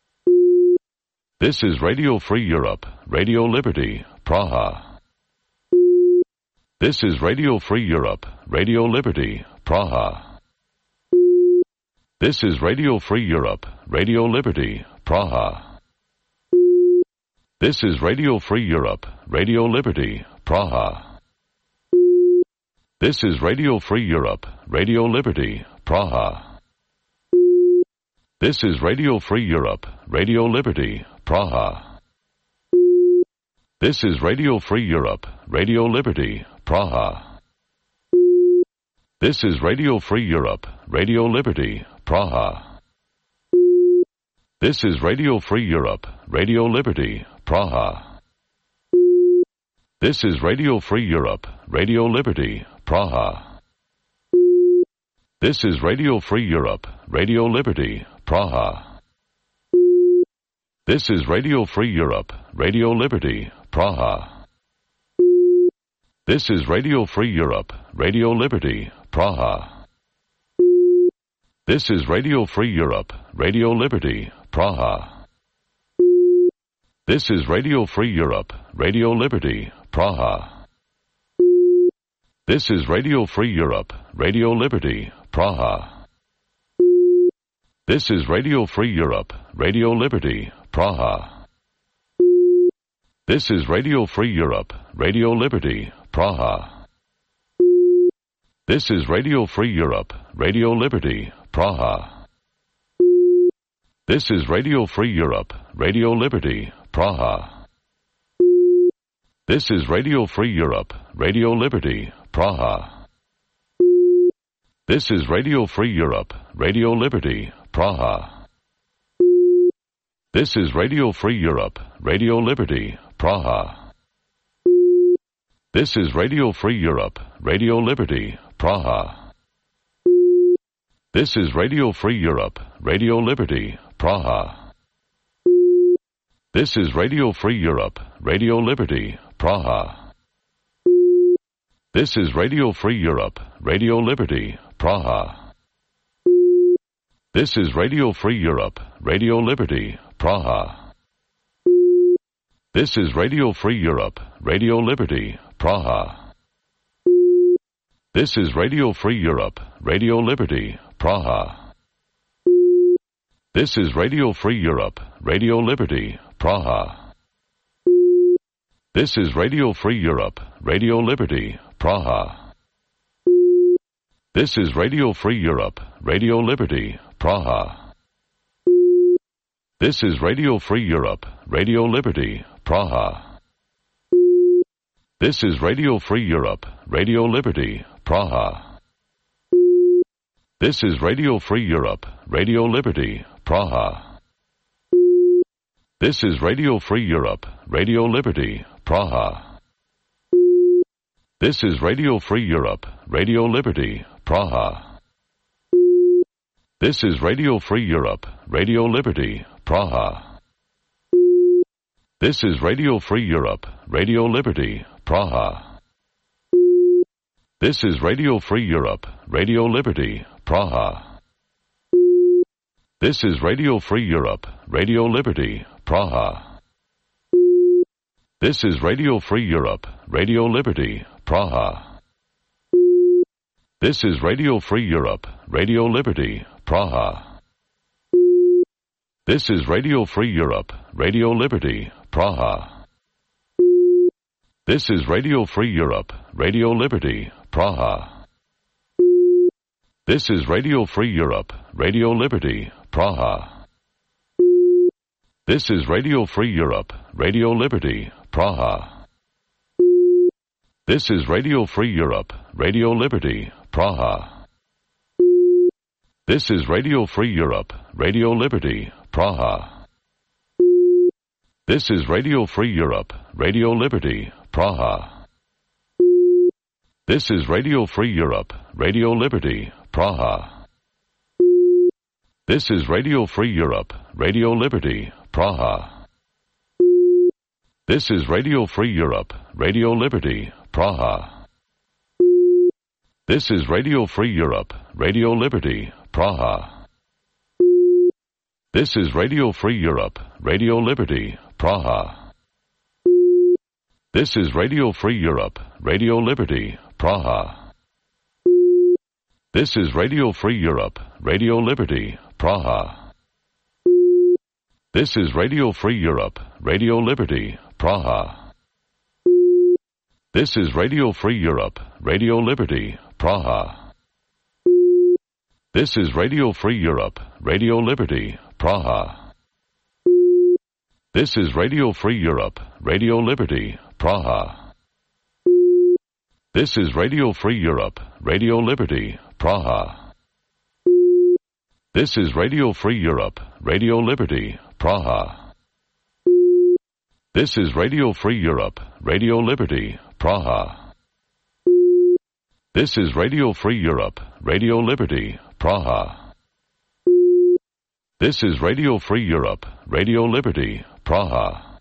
This is Radio Free Europe, Radio Liberty, Praha. This is Radio Free Europe, Radio Liberty, Praha. This is Radio Free Europe, Radio Liberty, Praha. This is Radio Free Europe, Radio Liberty, Praha. This is Radio Free Europe, Radio Liberty, Praha. This is Radio Free Europe, Radio Liberty, Praha. This is Radio Free Europe, Radio Liberty, Praha. This is Radio Free Europe, Radio Liberty, Praha. This is Radio Free Europe, Radio Liberty, Praha. This is Radio Free Europe, Radio Liberty, Praha. This is Radio Free Europe, Radio Liberty, Praha. This is Radio Free Europe, Radio Liberty, Praha. This is Radio Free Europe, Radio Liberty, Praha. This is Radio Free Europe, Radio Liberty, Praha. This is Radio Free Europe, Radio Liberty, Praha. This is Radio Free Europe, Radio Liberty, Praha. This is Radio Free Europe, Radio Liberty, Praha. This is Radio Free Europe, Radio Liberty, Praha. This is Radio Free Europe, Radio Liberty, Praha. This is Radio Free Europe, Radio Liberty, Praha. This is Radio Free Europe, Radio Liberty, Praha. This is Radio Free Europe, Radio Liberty, Praha. This is Radio Free Europe, Radio Liberty, Praha. This is Radio Free Europe, Radio Liberty, Praha. This is Radio Free Europe, Radio Liberty, Praha. This is Radio Free Europe, Radio Liberty, Praha. This is Radio Free Europe, Radio Liberty, Praha. This is Radio Free Europe, Radio Liberty, Praha. This is Radio Free Europe, Radio Liberty, Praha. This is Radio Free Europe, Radio Liberty, Praha. This is Radio Free Europe, Radio Liberty, Praha. This is Radio Free Europe, Radio Liberty, Praha. This is Radio Free Europe, Radio Liberty, Praha. This is Radio Free Europe, Radio Liberty, Praha. This is Radio Free Europe, Radio Liberty, Praha. This is Radio Free Europe, Radio Liberty, Praha. This is Radio Free Europe, Radio Liberty, Praha. This is Radio Free Europe, Radio Liberty, Praha. This is Radio Free Europe, Radio Liberty, Praha. This is Radio Free Europe, Radio Liberty, Praha. This is Radio Free Europe, Radio Liberty, Praha. This is Radio Free Europe, Radio Liberty, Praha. This is Radio Free Europe, Radio Liberty, Praha. This is Radio Free Europe, Radio Liberty, Praha. This is Radio Free Europe, Radio Liberty, Praha. This is Radio Free Europe, Radio Liberty, Praha. This is Radio Free Europe, Radio Liberty, Praha. This is Radio Free Europe, Radio Liberty, Praha. This is Radio Free Europe, Radio Liberty, Praha. This is Radio Free Europe, Radio Liberty, Praha. This is Radio Free Europe, Radio Liberty, Praha. This is Radio Free Europe, Radio Liberty, Praha. This is Radio Free Europe, Radio Liberty, Praha. This is Radio Free Europe, Radio Liberty, Praha. This is Radio Free Europe, Radio Liberty, Praha. This is Radio Free Europe, Radio Liberty, Praha. This is Radio Free Europe, Radio Liberty, Praha. This is Radio Free Europe, Radio Liberty, Praha. This is Radio Free Europe, Radio Liberty, Praha. This is Radio Free Europe, Radio Liberty, Praha. This is Radio Free Europe, Radio Liberty, Praha. This is Radio Free Europe, Radio Liberty, Praha. This is Radio Free Europe, Radio Liberty, Praha. This is Radio Free Europe, Radio Liberty, Praha. This is Radio Free Europe, Radio Liberty, Praha. This is Radio Free Europe, Radio Liberty, Praha. This is Radio Free Europe, Radio Liberty, Praha.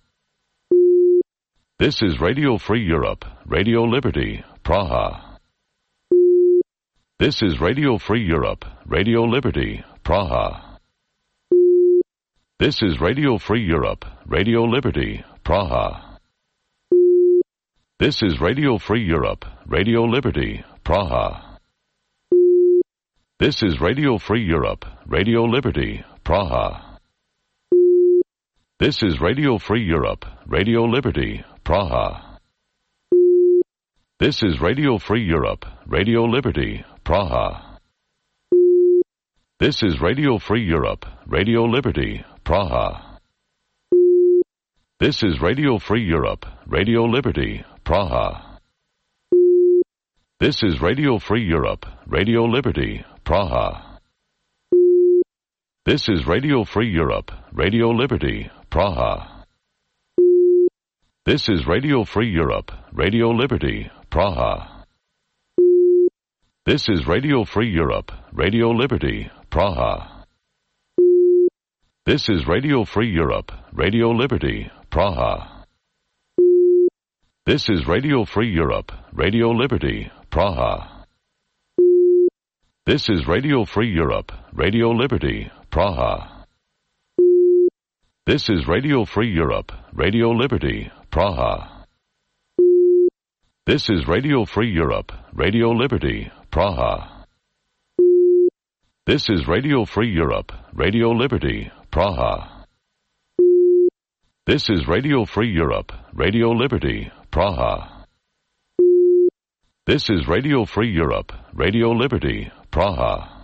This is Radio Free Europe, Radio Liberty, Praha. This is Radio Free Europe, Radio Liberty, Praha. This is Radio Free Europe, Radio Liberty, Praha. This is Radio Free Europe, Radio Liberty, Praha. This is Radio Free Europe, Radio Liberty, Praha. This is Radio Free Europe, Radio Liberty, Praha. This is Radio Free Europe, Radio Liberty, Praha. This is Radio Free Europe, Radio Liberty, Praha. This is Radio Free Europe, Radio Liberty, Praha. This is Radio Free Europe, Radio Liberty, Praha. This is Radio Free Europe, Radio Liberty, Praha. This is Radio Free Europe, Radio Liberty, Praha. This is Radio Free Europe, Radio Liberty, Praha. This is Radio Free Europe, Radio Liberty, Praha. This is Radio Free Europe, Radio Liberty, Praha. This is Radio Free Europe, Radio Liberty, Praha. This is Radio Free Europe, Radio Liberty, Praha. This is Radio Free Europe, Radio Liberty, Praha. This is Radio Free Europe, Radio Liberty, Praha. This is Radio Free Europe, Radio Liberty, Praha. This is Radio Free Europe, Radio Liberty, Praha.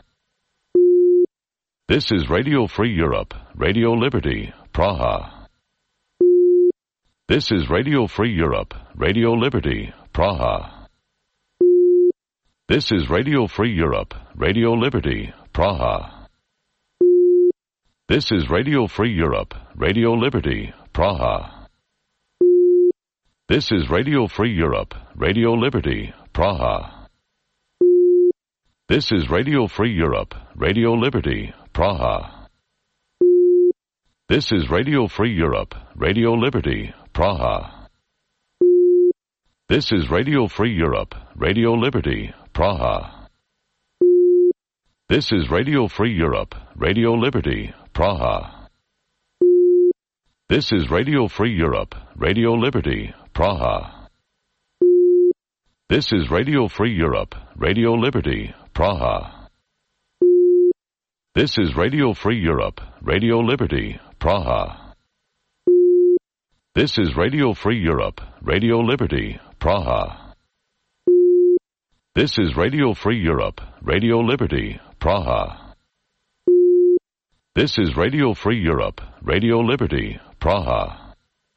This is Radio Free Europe, Radio Liberty, Praha. This is Radio Free Europe, Radio Liberty, Praha. This is Radio Free Europe, Radio Liberty, Praha. This is Radio Free Europe, Radio Liberty, Praha. This is Radio Free Europe, Radio Liberty, Praha. This is Radio Free Europe, Radio Liberty, Praha. This is Radio Free Europe, Radio Liberty, Praha. This is Radio Free Europe, Radio Liberty, Praha. This is Radio Free Europe, Radio Liberty, Praha. This is Radio Free Europe, Radio Liberty, Praha. This is Radio Free Europe, Radio Liberty, Praha. This is Radio Free Europe, Radio Liberty, Praha. This is Radio Free Europe, Radio Liberty, Praha. This is Radio Free Europe, Radio Liberty, Praha. This is Radio Free Europe, Radio Liberty, Praha.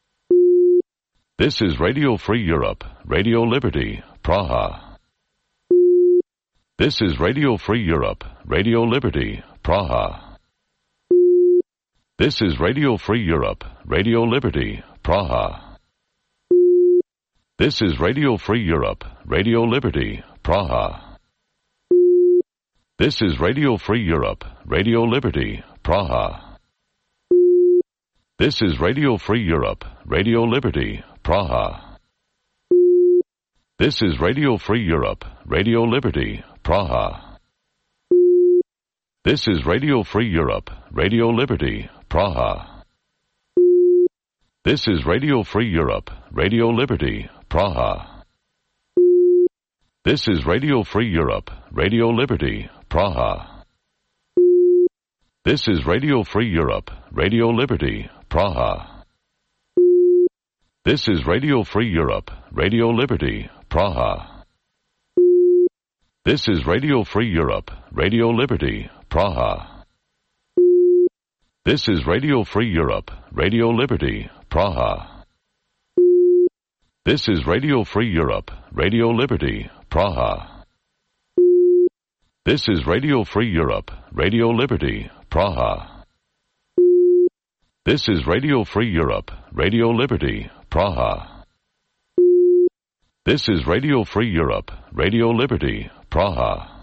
This is Radio Free Europe, Radio Liberty, Praha. This is Radio Free Europe, Radio Liberty, Praha. This is Radio Free Europe, Radio Liberty, Praha. This is Radio Free Europe, Radio Liberty, Praha. This is Radio Free Europe, Radio Liberty, Praha. This is Radio Free Europe, Radio Liberty, Praha. This is Radio Free Europe, Radio Liberty, Praha. This is Radio Free Europe, Radio Liberty, Praha. This is Radio Free Europe, Radio Liberty, Praha. This is Radio Free Europe, Radio Liberty, Praha. This is Radio Free Europe, Radio Liberty, Praha. This is Radio Free Europe, Radio Liberty, Praha. This is Radio Free Europe, Radio Liberty, Praha. This is Radio Free Europe, Radio Liberty, Praha. This is Radio Free Europe, Radio Liberty, Praha. This is Radio Free Europe, Radio Liberty, Praha. This is Radio Free Europe, Radio Liberty, Praha. This is Radio Free Europe, Radio Liberty, Praha.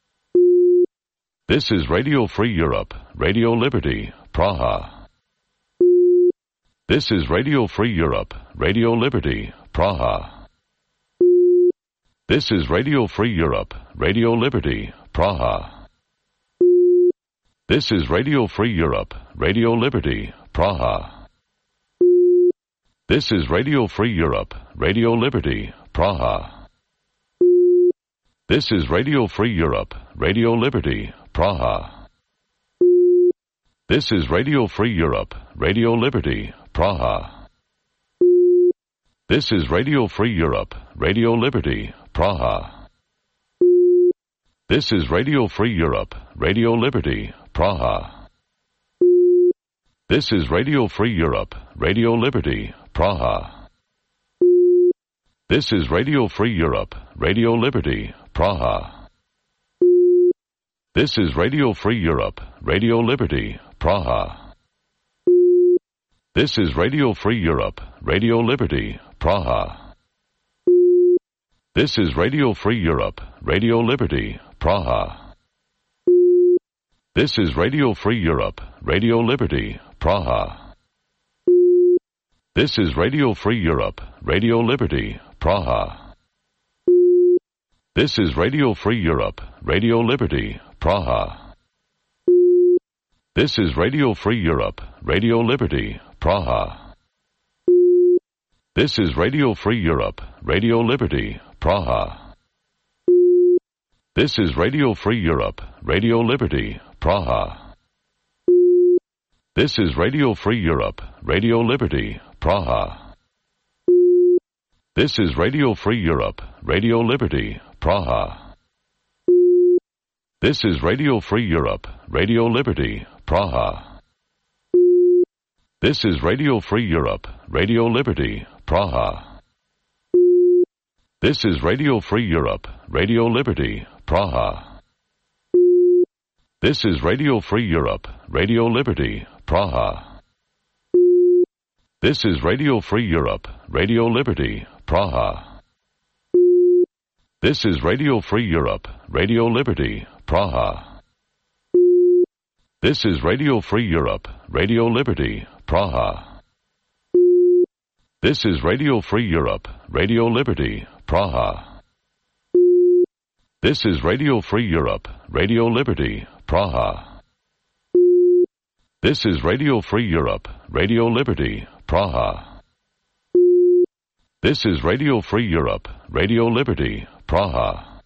This is Radio Free Europe, Radio Liberty, Praha. This is Radio Free Europe, Radio Liberty, Praha. This is Radio Free Europe, Radio Liberty, Praha. This is Radio Free Europe, Radio Liberty, Praha. This is Radio Free Europe, Radio Liberty, Praha. This is Radio Free Europe, Radio Liberty, Praha. This is Radio Free Europe, Radio Liberty, Praha. This is Radio Free Europe, Radio Liberty, Praha. This is Radio Free Europe, Radio Liberty, Praha. This is Radio Free Europe, Radio Liberty, Praha. This is Radio Free Europe, Radio Liberty, Praha. This is Radio Free Europe, Radio Liberty, Praha. This is Radio Free Europe, Radio Liberty, Praha. This is Radio Free Europe, Radio Liberty, Praha. This is Radio Free Europe, Radio Liberty, Praha. This is Radio Free Europe, Radio Liberty, Praha. This is Radio Free Europe, Radio Liberty, Praha. This is Radio Free Europe, Radio Liberty, Praha. This is Radio Free Europe, Radio Liberty, Praha. This is Radio Free Europe, Radio Liberty, Praha. This is Radio Free Europe, Radio Liberty, Praha. This is Radio Free Europe, Radio Liberty, Praha. This is Radio Free Europe, Radio Liberty, Praha. This is Radio Free Europe, Radio Liberty, Praha. This is Radio Free Europe, Radio Liberty, Praha. This is Radio Free Europe, Radio Liberty, Praha. This is Radio Free Europe, Radio Liberty, Praha. This is Radio Free Europe, Radio Liberty, Praha. This is Radio Free Europe, Radio Liberty, Praha. This is Radio Free Europe, Radio Liberty, Praha. This is Radio Free Europe, Radio Liberty, Praha. This is Radio Free Europe, Radio Liberty, Praha. This is Radio Free Europe, Radio Liberty, Praha.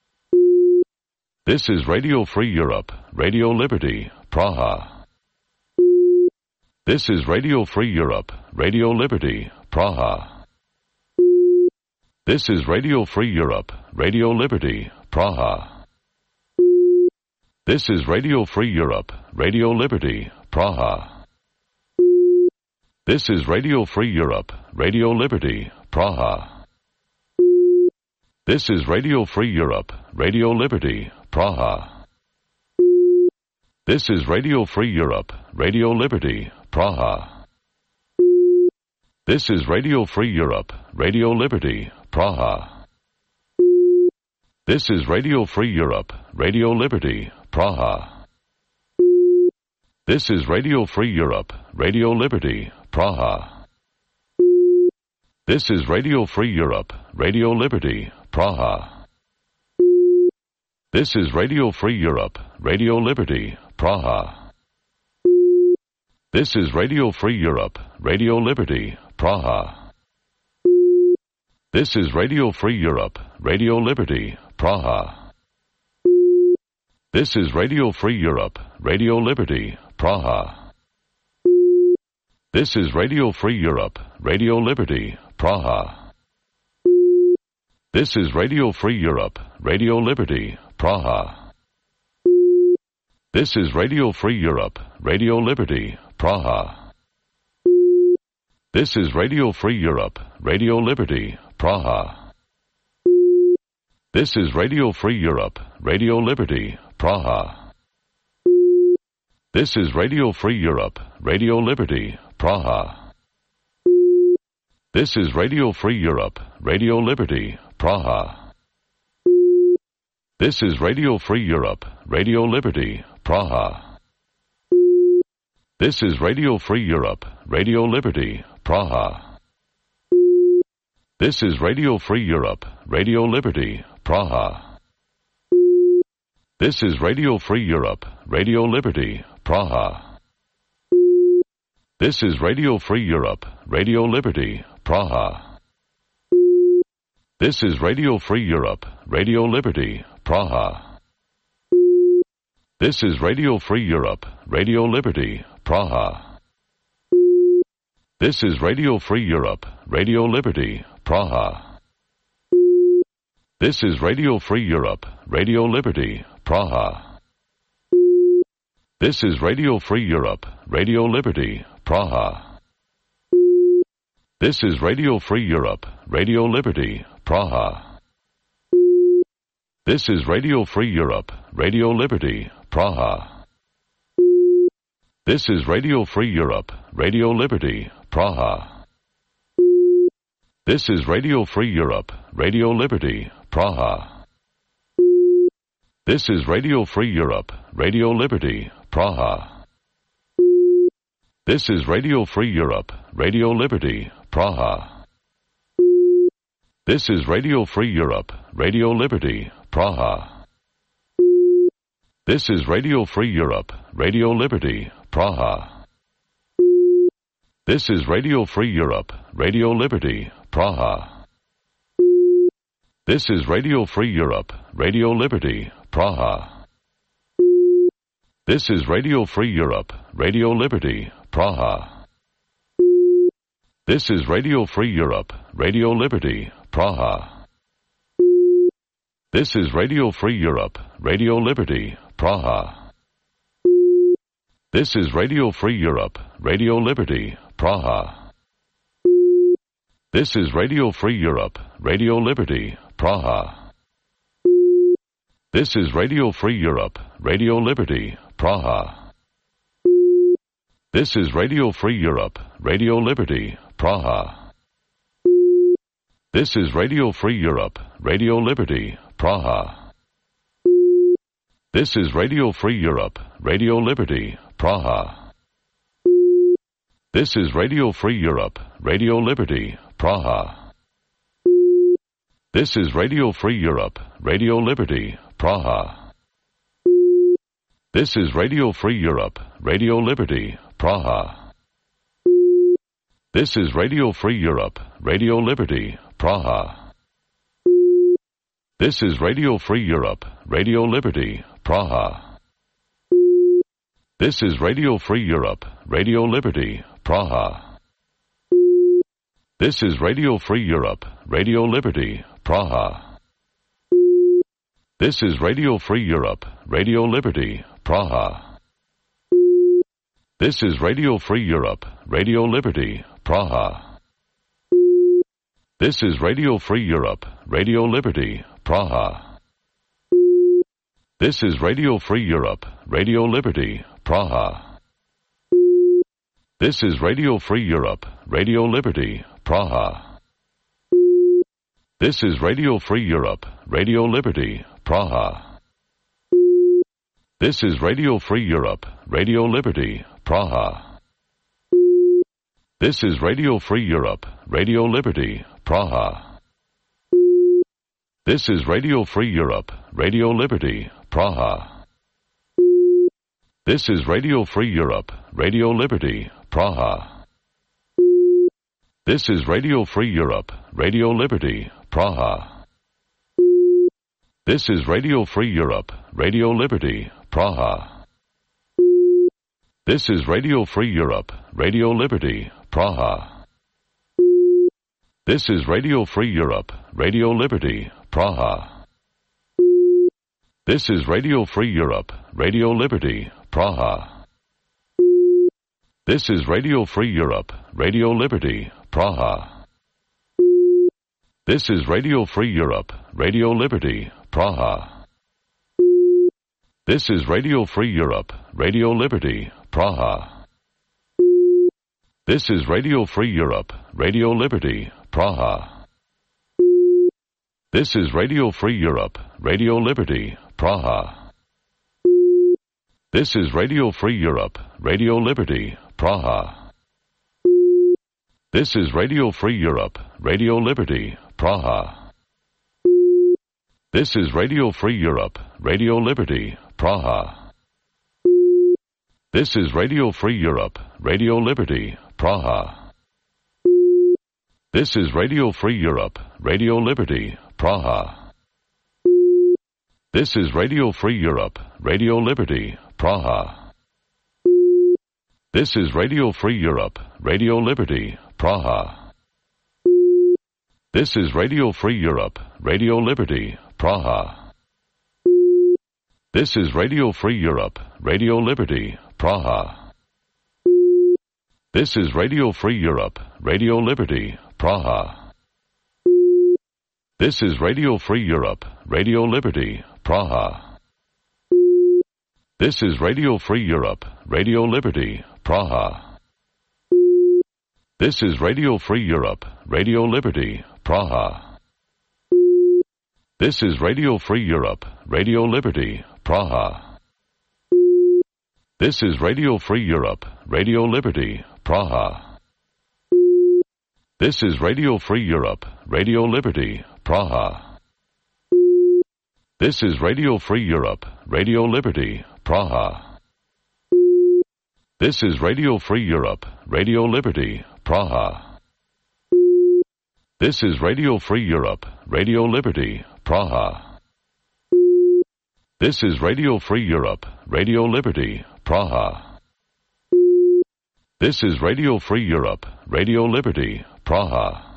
This is Radio Free Europe, Radio Liberty, Praha. This is Radio Free Europe, Radio Liberty, Praha. This is Radio Free Europe, Radio Liberty, Praha. This is Radio Free Europe, Radio Liberty, Praha. This is Radio Free Europe, Radio Liberty, Praha. This is Radio Free Europe, Radio Liberty, Praha. This is Radio Free Europe, Radio Liberty, Praha. This is Radio Free Europe, Radio Liberty, Praha. This is Radio Free Europe, Radio Liberty, Praha. This is Radio Free Europe, Radio Liberty, Praha. This is Radio Free Europe, Radio Liberty, Praha. This is Radio Free Europe, Radio Liberty, Praha. This is Radio Free Europe, Radio Liberty, Praha. This is Radio Free Europe, Radio Liberty, Praha. This is Radio Free Europe, Radio Liberty, Praha. This is Radio Free Europe, Radio Liberty, Praha. This is Radio Free Europe, Radio Liberty, Praha. This is Radio Free Europe, Radio Liberty, Praha. This is Radio Free Europe, Radio Liberty, Praha. This is Radio Free Europe, Radio Liberty, Praha. This is Radio Free Europe, Radio Liberty, Praha. This is Radio Free Europe, Radio Liberty, Praha. This is Radio Free Europe, Radio Liberty, Praha. This is Radio Free Europe, Radio Liberty, Praha. This is Radio Free Europe, Radio Liberty, Praha. This is Radio Free Europe, Radio Liberty, Praha. This is Radio Free Europe, Radio Liberty, Praha. This is Radio Free Europe, Radio Liberty, Praha. This is Radio Free Europe, Radio Liberty, Praha. This is Radio Free Europe, Radio Liberty, Praha. This is Radio Free Europe, Radio Liberty, Praha. This is Radio Free Europe, Radio Liberty, Praha. This is Radio Free Europe, Radio Liberty, Praha. This is Radio Free Europe, Radio Liberty, Praha. This is Radio Free Europe, Radio Liberty, Praha. This is Radio Free Europe, Radio Liberty, Praha. This is Radio Free Europe, Radio Liberty, Praha. This is Radio Free Europe, Radio Liberty, Praha. This is Radio Free Europe, Radio Liberty, Praha. This is Radio Free Europe, Radio Liberty, Praha. This is Radio Free Europe, Radio Liberty, Praha. This is Radio Free Europe, Radio Liberty, Praha. This is Radio Free Europe, Radio Liberty, Praha. This is Radio Free Europe, Radio Liberty, Praha. This is Radio Free Europe, Radio Liberty, Praha. This is Radio Free Europe, Radio Liberty, Praha. This is Radio Free Europe, Radio Liberty, Praha. This is Radio Free Europe, Radio Liberty, Praha. This is Radio Free Europe, Radio Liberty, Praha. This is Radio Free Europe, Radio Liberty, Praha. This is Radio Free Europe, Radio Liberty, Praha. This is Radio Free Europe, Radio Liberty, Praha. This is Radio Free Europe, Radio Liberty, Praha. This is Radio Free Europe, Radio Liberty, Praha. This is Radio Free Europe, Radio Liberty, Praha. This is Radio Free Europe, Radio Liberty, Praha. This is Radio Free Europe, Radio Liberty, Praha. This is Radio Free Europe, Radio Liberty, Praha. This is Radio Free Europe, Radio Liberty, Praha. This is Radio Free Europe, Radio Liberty, Praha. This is Radio Free Europe, Radio Liberty, Praha. This is Radio Free Europe, Radio Liberty, Praha. This is Radio Free Europe, Radio Liberty, Praha. This is Radio Free Europe, Radio Liberty, Praha. This is Radio Free Europe, Radio Liberty, Praha. This is Radio Free Europe, Radio Liberty, Praha. This is Radio Free Europe, Radio Liberty, Praha. This is Radio Free Europe, Radio Liberty, Praha. This is Radio Free Europe, Radio Liberty, Praha. This is Radio Free Europe, Radio Liberty, Praha. This is Radio Free Europe, Radio Liberty, Praha. This is Radio Free Europe, Radio Liberty, Praha. This is Radio Free Europe, Radio Liberty, Praha. This is Radio Free Europe, Radio Liberty, Praha. This is Radio Free Europe, Radio Liberty, Praha. This is Radio Free Europe, Radio Liberty, Praha. This is Radio Free Europe, Radio Liberty, Praha. This is Radio Free Europe, Radio Liberty, Praha. This is Radio Free Europe, Radio Liberty, Praha. This is Radio Free Europe, Radio Liberty, Praha. This is Radio Free Europe, Radio Liberty, Praha. This is Radio Free Europe, Radio Liberty, Praha. This is Radio Free Europe, Radio Liberty, Praha. This is Radio Free Europe, Radio Liberty, Praha. This is Radio Free Europe, Radio Liberty, Praha. This is Radio Free Europe, Radio Liberty, Praha. This is Radio Free Europe, Radio Liberty, Praha. This is Radio Free Europe, Radio Liberty, Praha. This is Radio Free Europe, Radio Liberty, Praha. This is Radio Free Europe, Radio Liberty, Praha. This is Radio Free Europe, Radio Liberty, Praha. This is Radio Free Europe, Radio Liberty, Praha. This is Radio Free Europe, Radio Liberty, Praha. This is Radio Free Europe, Radio Liberty, Praha. This is Radio Free Europe, Radio Liberty, Praha. This is Radio Free Europe, Radio Liberty, Praha. This is Radio Free Europe, Radio Liberty, Praha. This is Radio Free Europe, Radio Liberty, Praha. This is Radio Free Europe, Radio Liberty, Praha.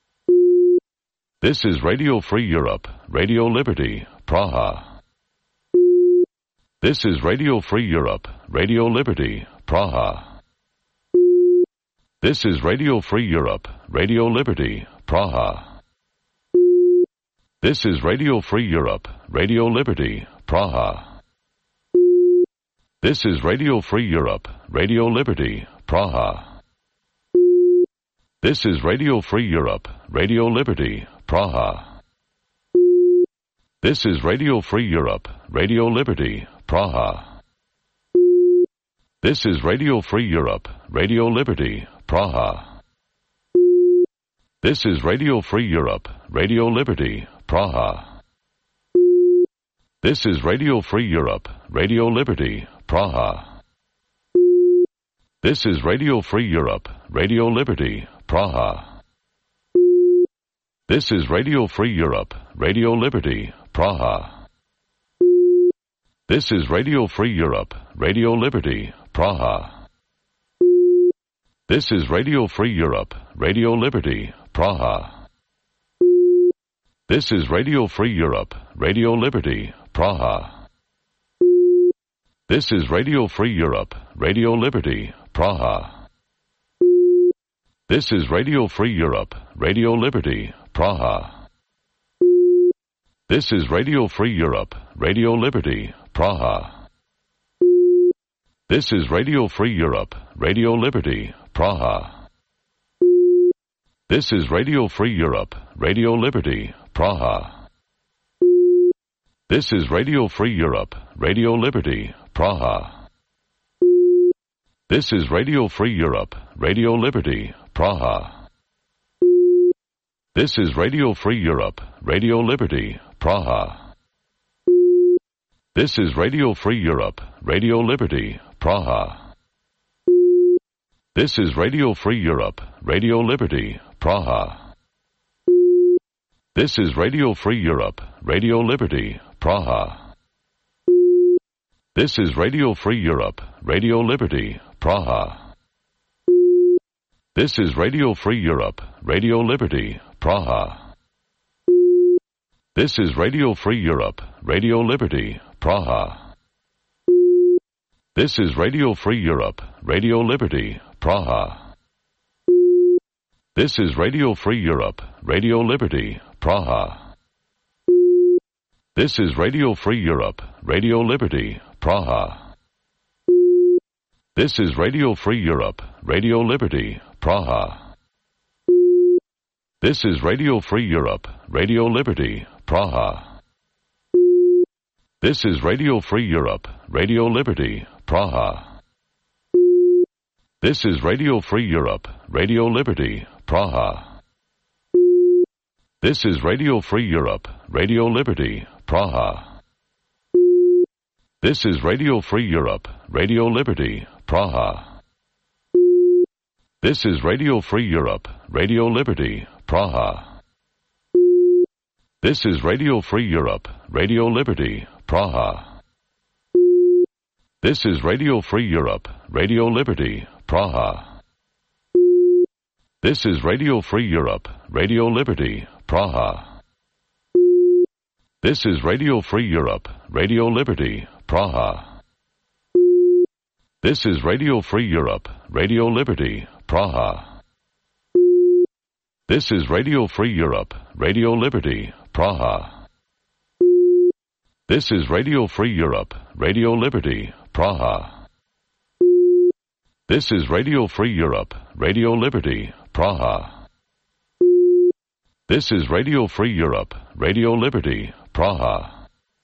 This is Radio Free Europe, Radio Liberty, Praha. This is Radio Free Europe, Radio Liberty, Praha. This is Radio Free Europe, Radio Liberty, Praha. This is Radio Free Europe, Radio Liberty, Praha. This is Radio Free Europe, Radio Liberty, Praha. This is Radio Free Europe, Radio Liberty, Praha. This is Radio Free Europe, Radio Liberty, Praha. This is Radio Free Europe, Radio Liberty, Praha. This is Radio Free Europe, Radio Liberty, Praha. This is Radio Free Europe, Radio Liberty, Praha. This is Radio Free Europe, Radio Liberty, Praha. This is Radio Free Europe, Radio Liberty, Praha. This is Radio Free Europe, Radio Liberty, Praha. This is Radio Free Europe, Radio Liberty, Praha. This is Radio Free Europe, Radio Liberty, Praha. This is Radio Free Europe, Radio Liberty, Praha. This is Radio Free Europe, Radio Liberty, Praha. This is Radio Free Europe, Radio Liberty, Praha. This is Radio Free Europe, Radio Liberty, Praha. This is Radio Free Europe, Radio Liberty, Praha. This is Radio Free Europe, Radio Liberty, Praha. This is Radio Free Europe, Radio Liberty, Praha. This is Radio Free Europe, Radio Liberty, Praha. This is Radio Free Europe, Radio Liberty, Praha. This is Radio Free Europe, Radio Liberty, Praha. This is Radio Free Europe, Radio Liberty, Praha. This is Radio Free Europe, Radio Liberty, Praha. This is Radio Free Europe, Radio Liberty, Praha. This is Radio Free Europe, Radio Liberty, Praha. This is Radio Free Europe, Radio Liberty, Praha. This is Radio Free Europe, Radio Liberty, Praha. This is Radio Free Europe, Radio Liberty, Praha. This is Radio Free Europe, Radio Liberty, Praha. This is Radio Free Europe, Radio Liberty, Praha. This is Radio Free Europe, Radio Liberty, Praha. This is Radio Free Europe, Radio Liberty, Praha. This is Radio Free Europe, Radio Liberty, Praha. This is Radio Free Europe, Radio Liberty, Praha. This is Radio Free Europe, Radio Liberty, Praha. This is Radio Free Europe, Radio Liberty, Praha. This is Radio Free Europe, Radio Liberty, Praha. This is Radio Free Europe, Radio Liberty, Praha. This is Radio Free Europe, Radio Liberty, Praha. This is Radio Free Europe, Radio Liberty, Praha. This is Radio Free Europe, Radio Liberty, Praha. This is Radio Free Europe, Radio Liberty, Praha. This is Radio Free Europe, Radio Liberty, Praha. This is Radio Free Europe, Radio Liberty, Praha.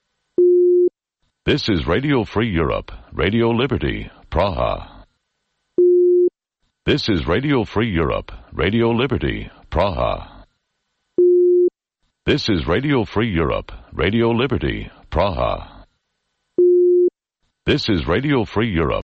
This is Radio Free Europe, Radio Liberty, Praha. This is Radio Free Europe, Radio Liberty, Praha. This is Radio Free Europe, Radio Liberty, Praha. This is Radio Free Europe.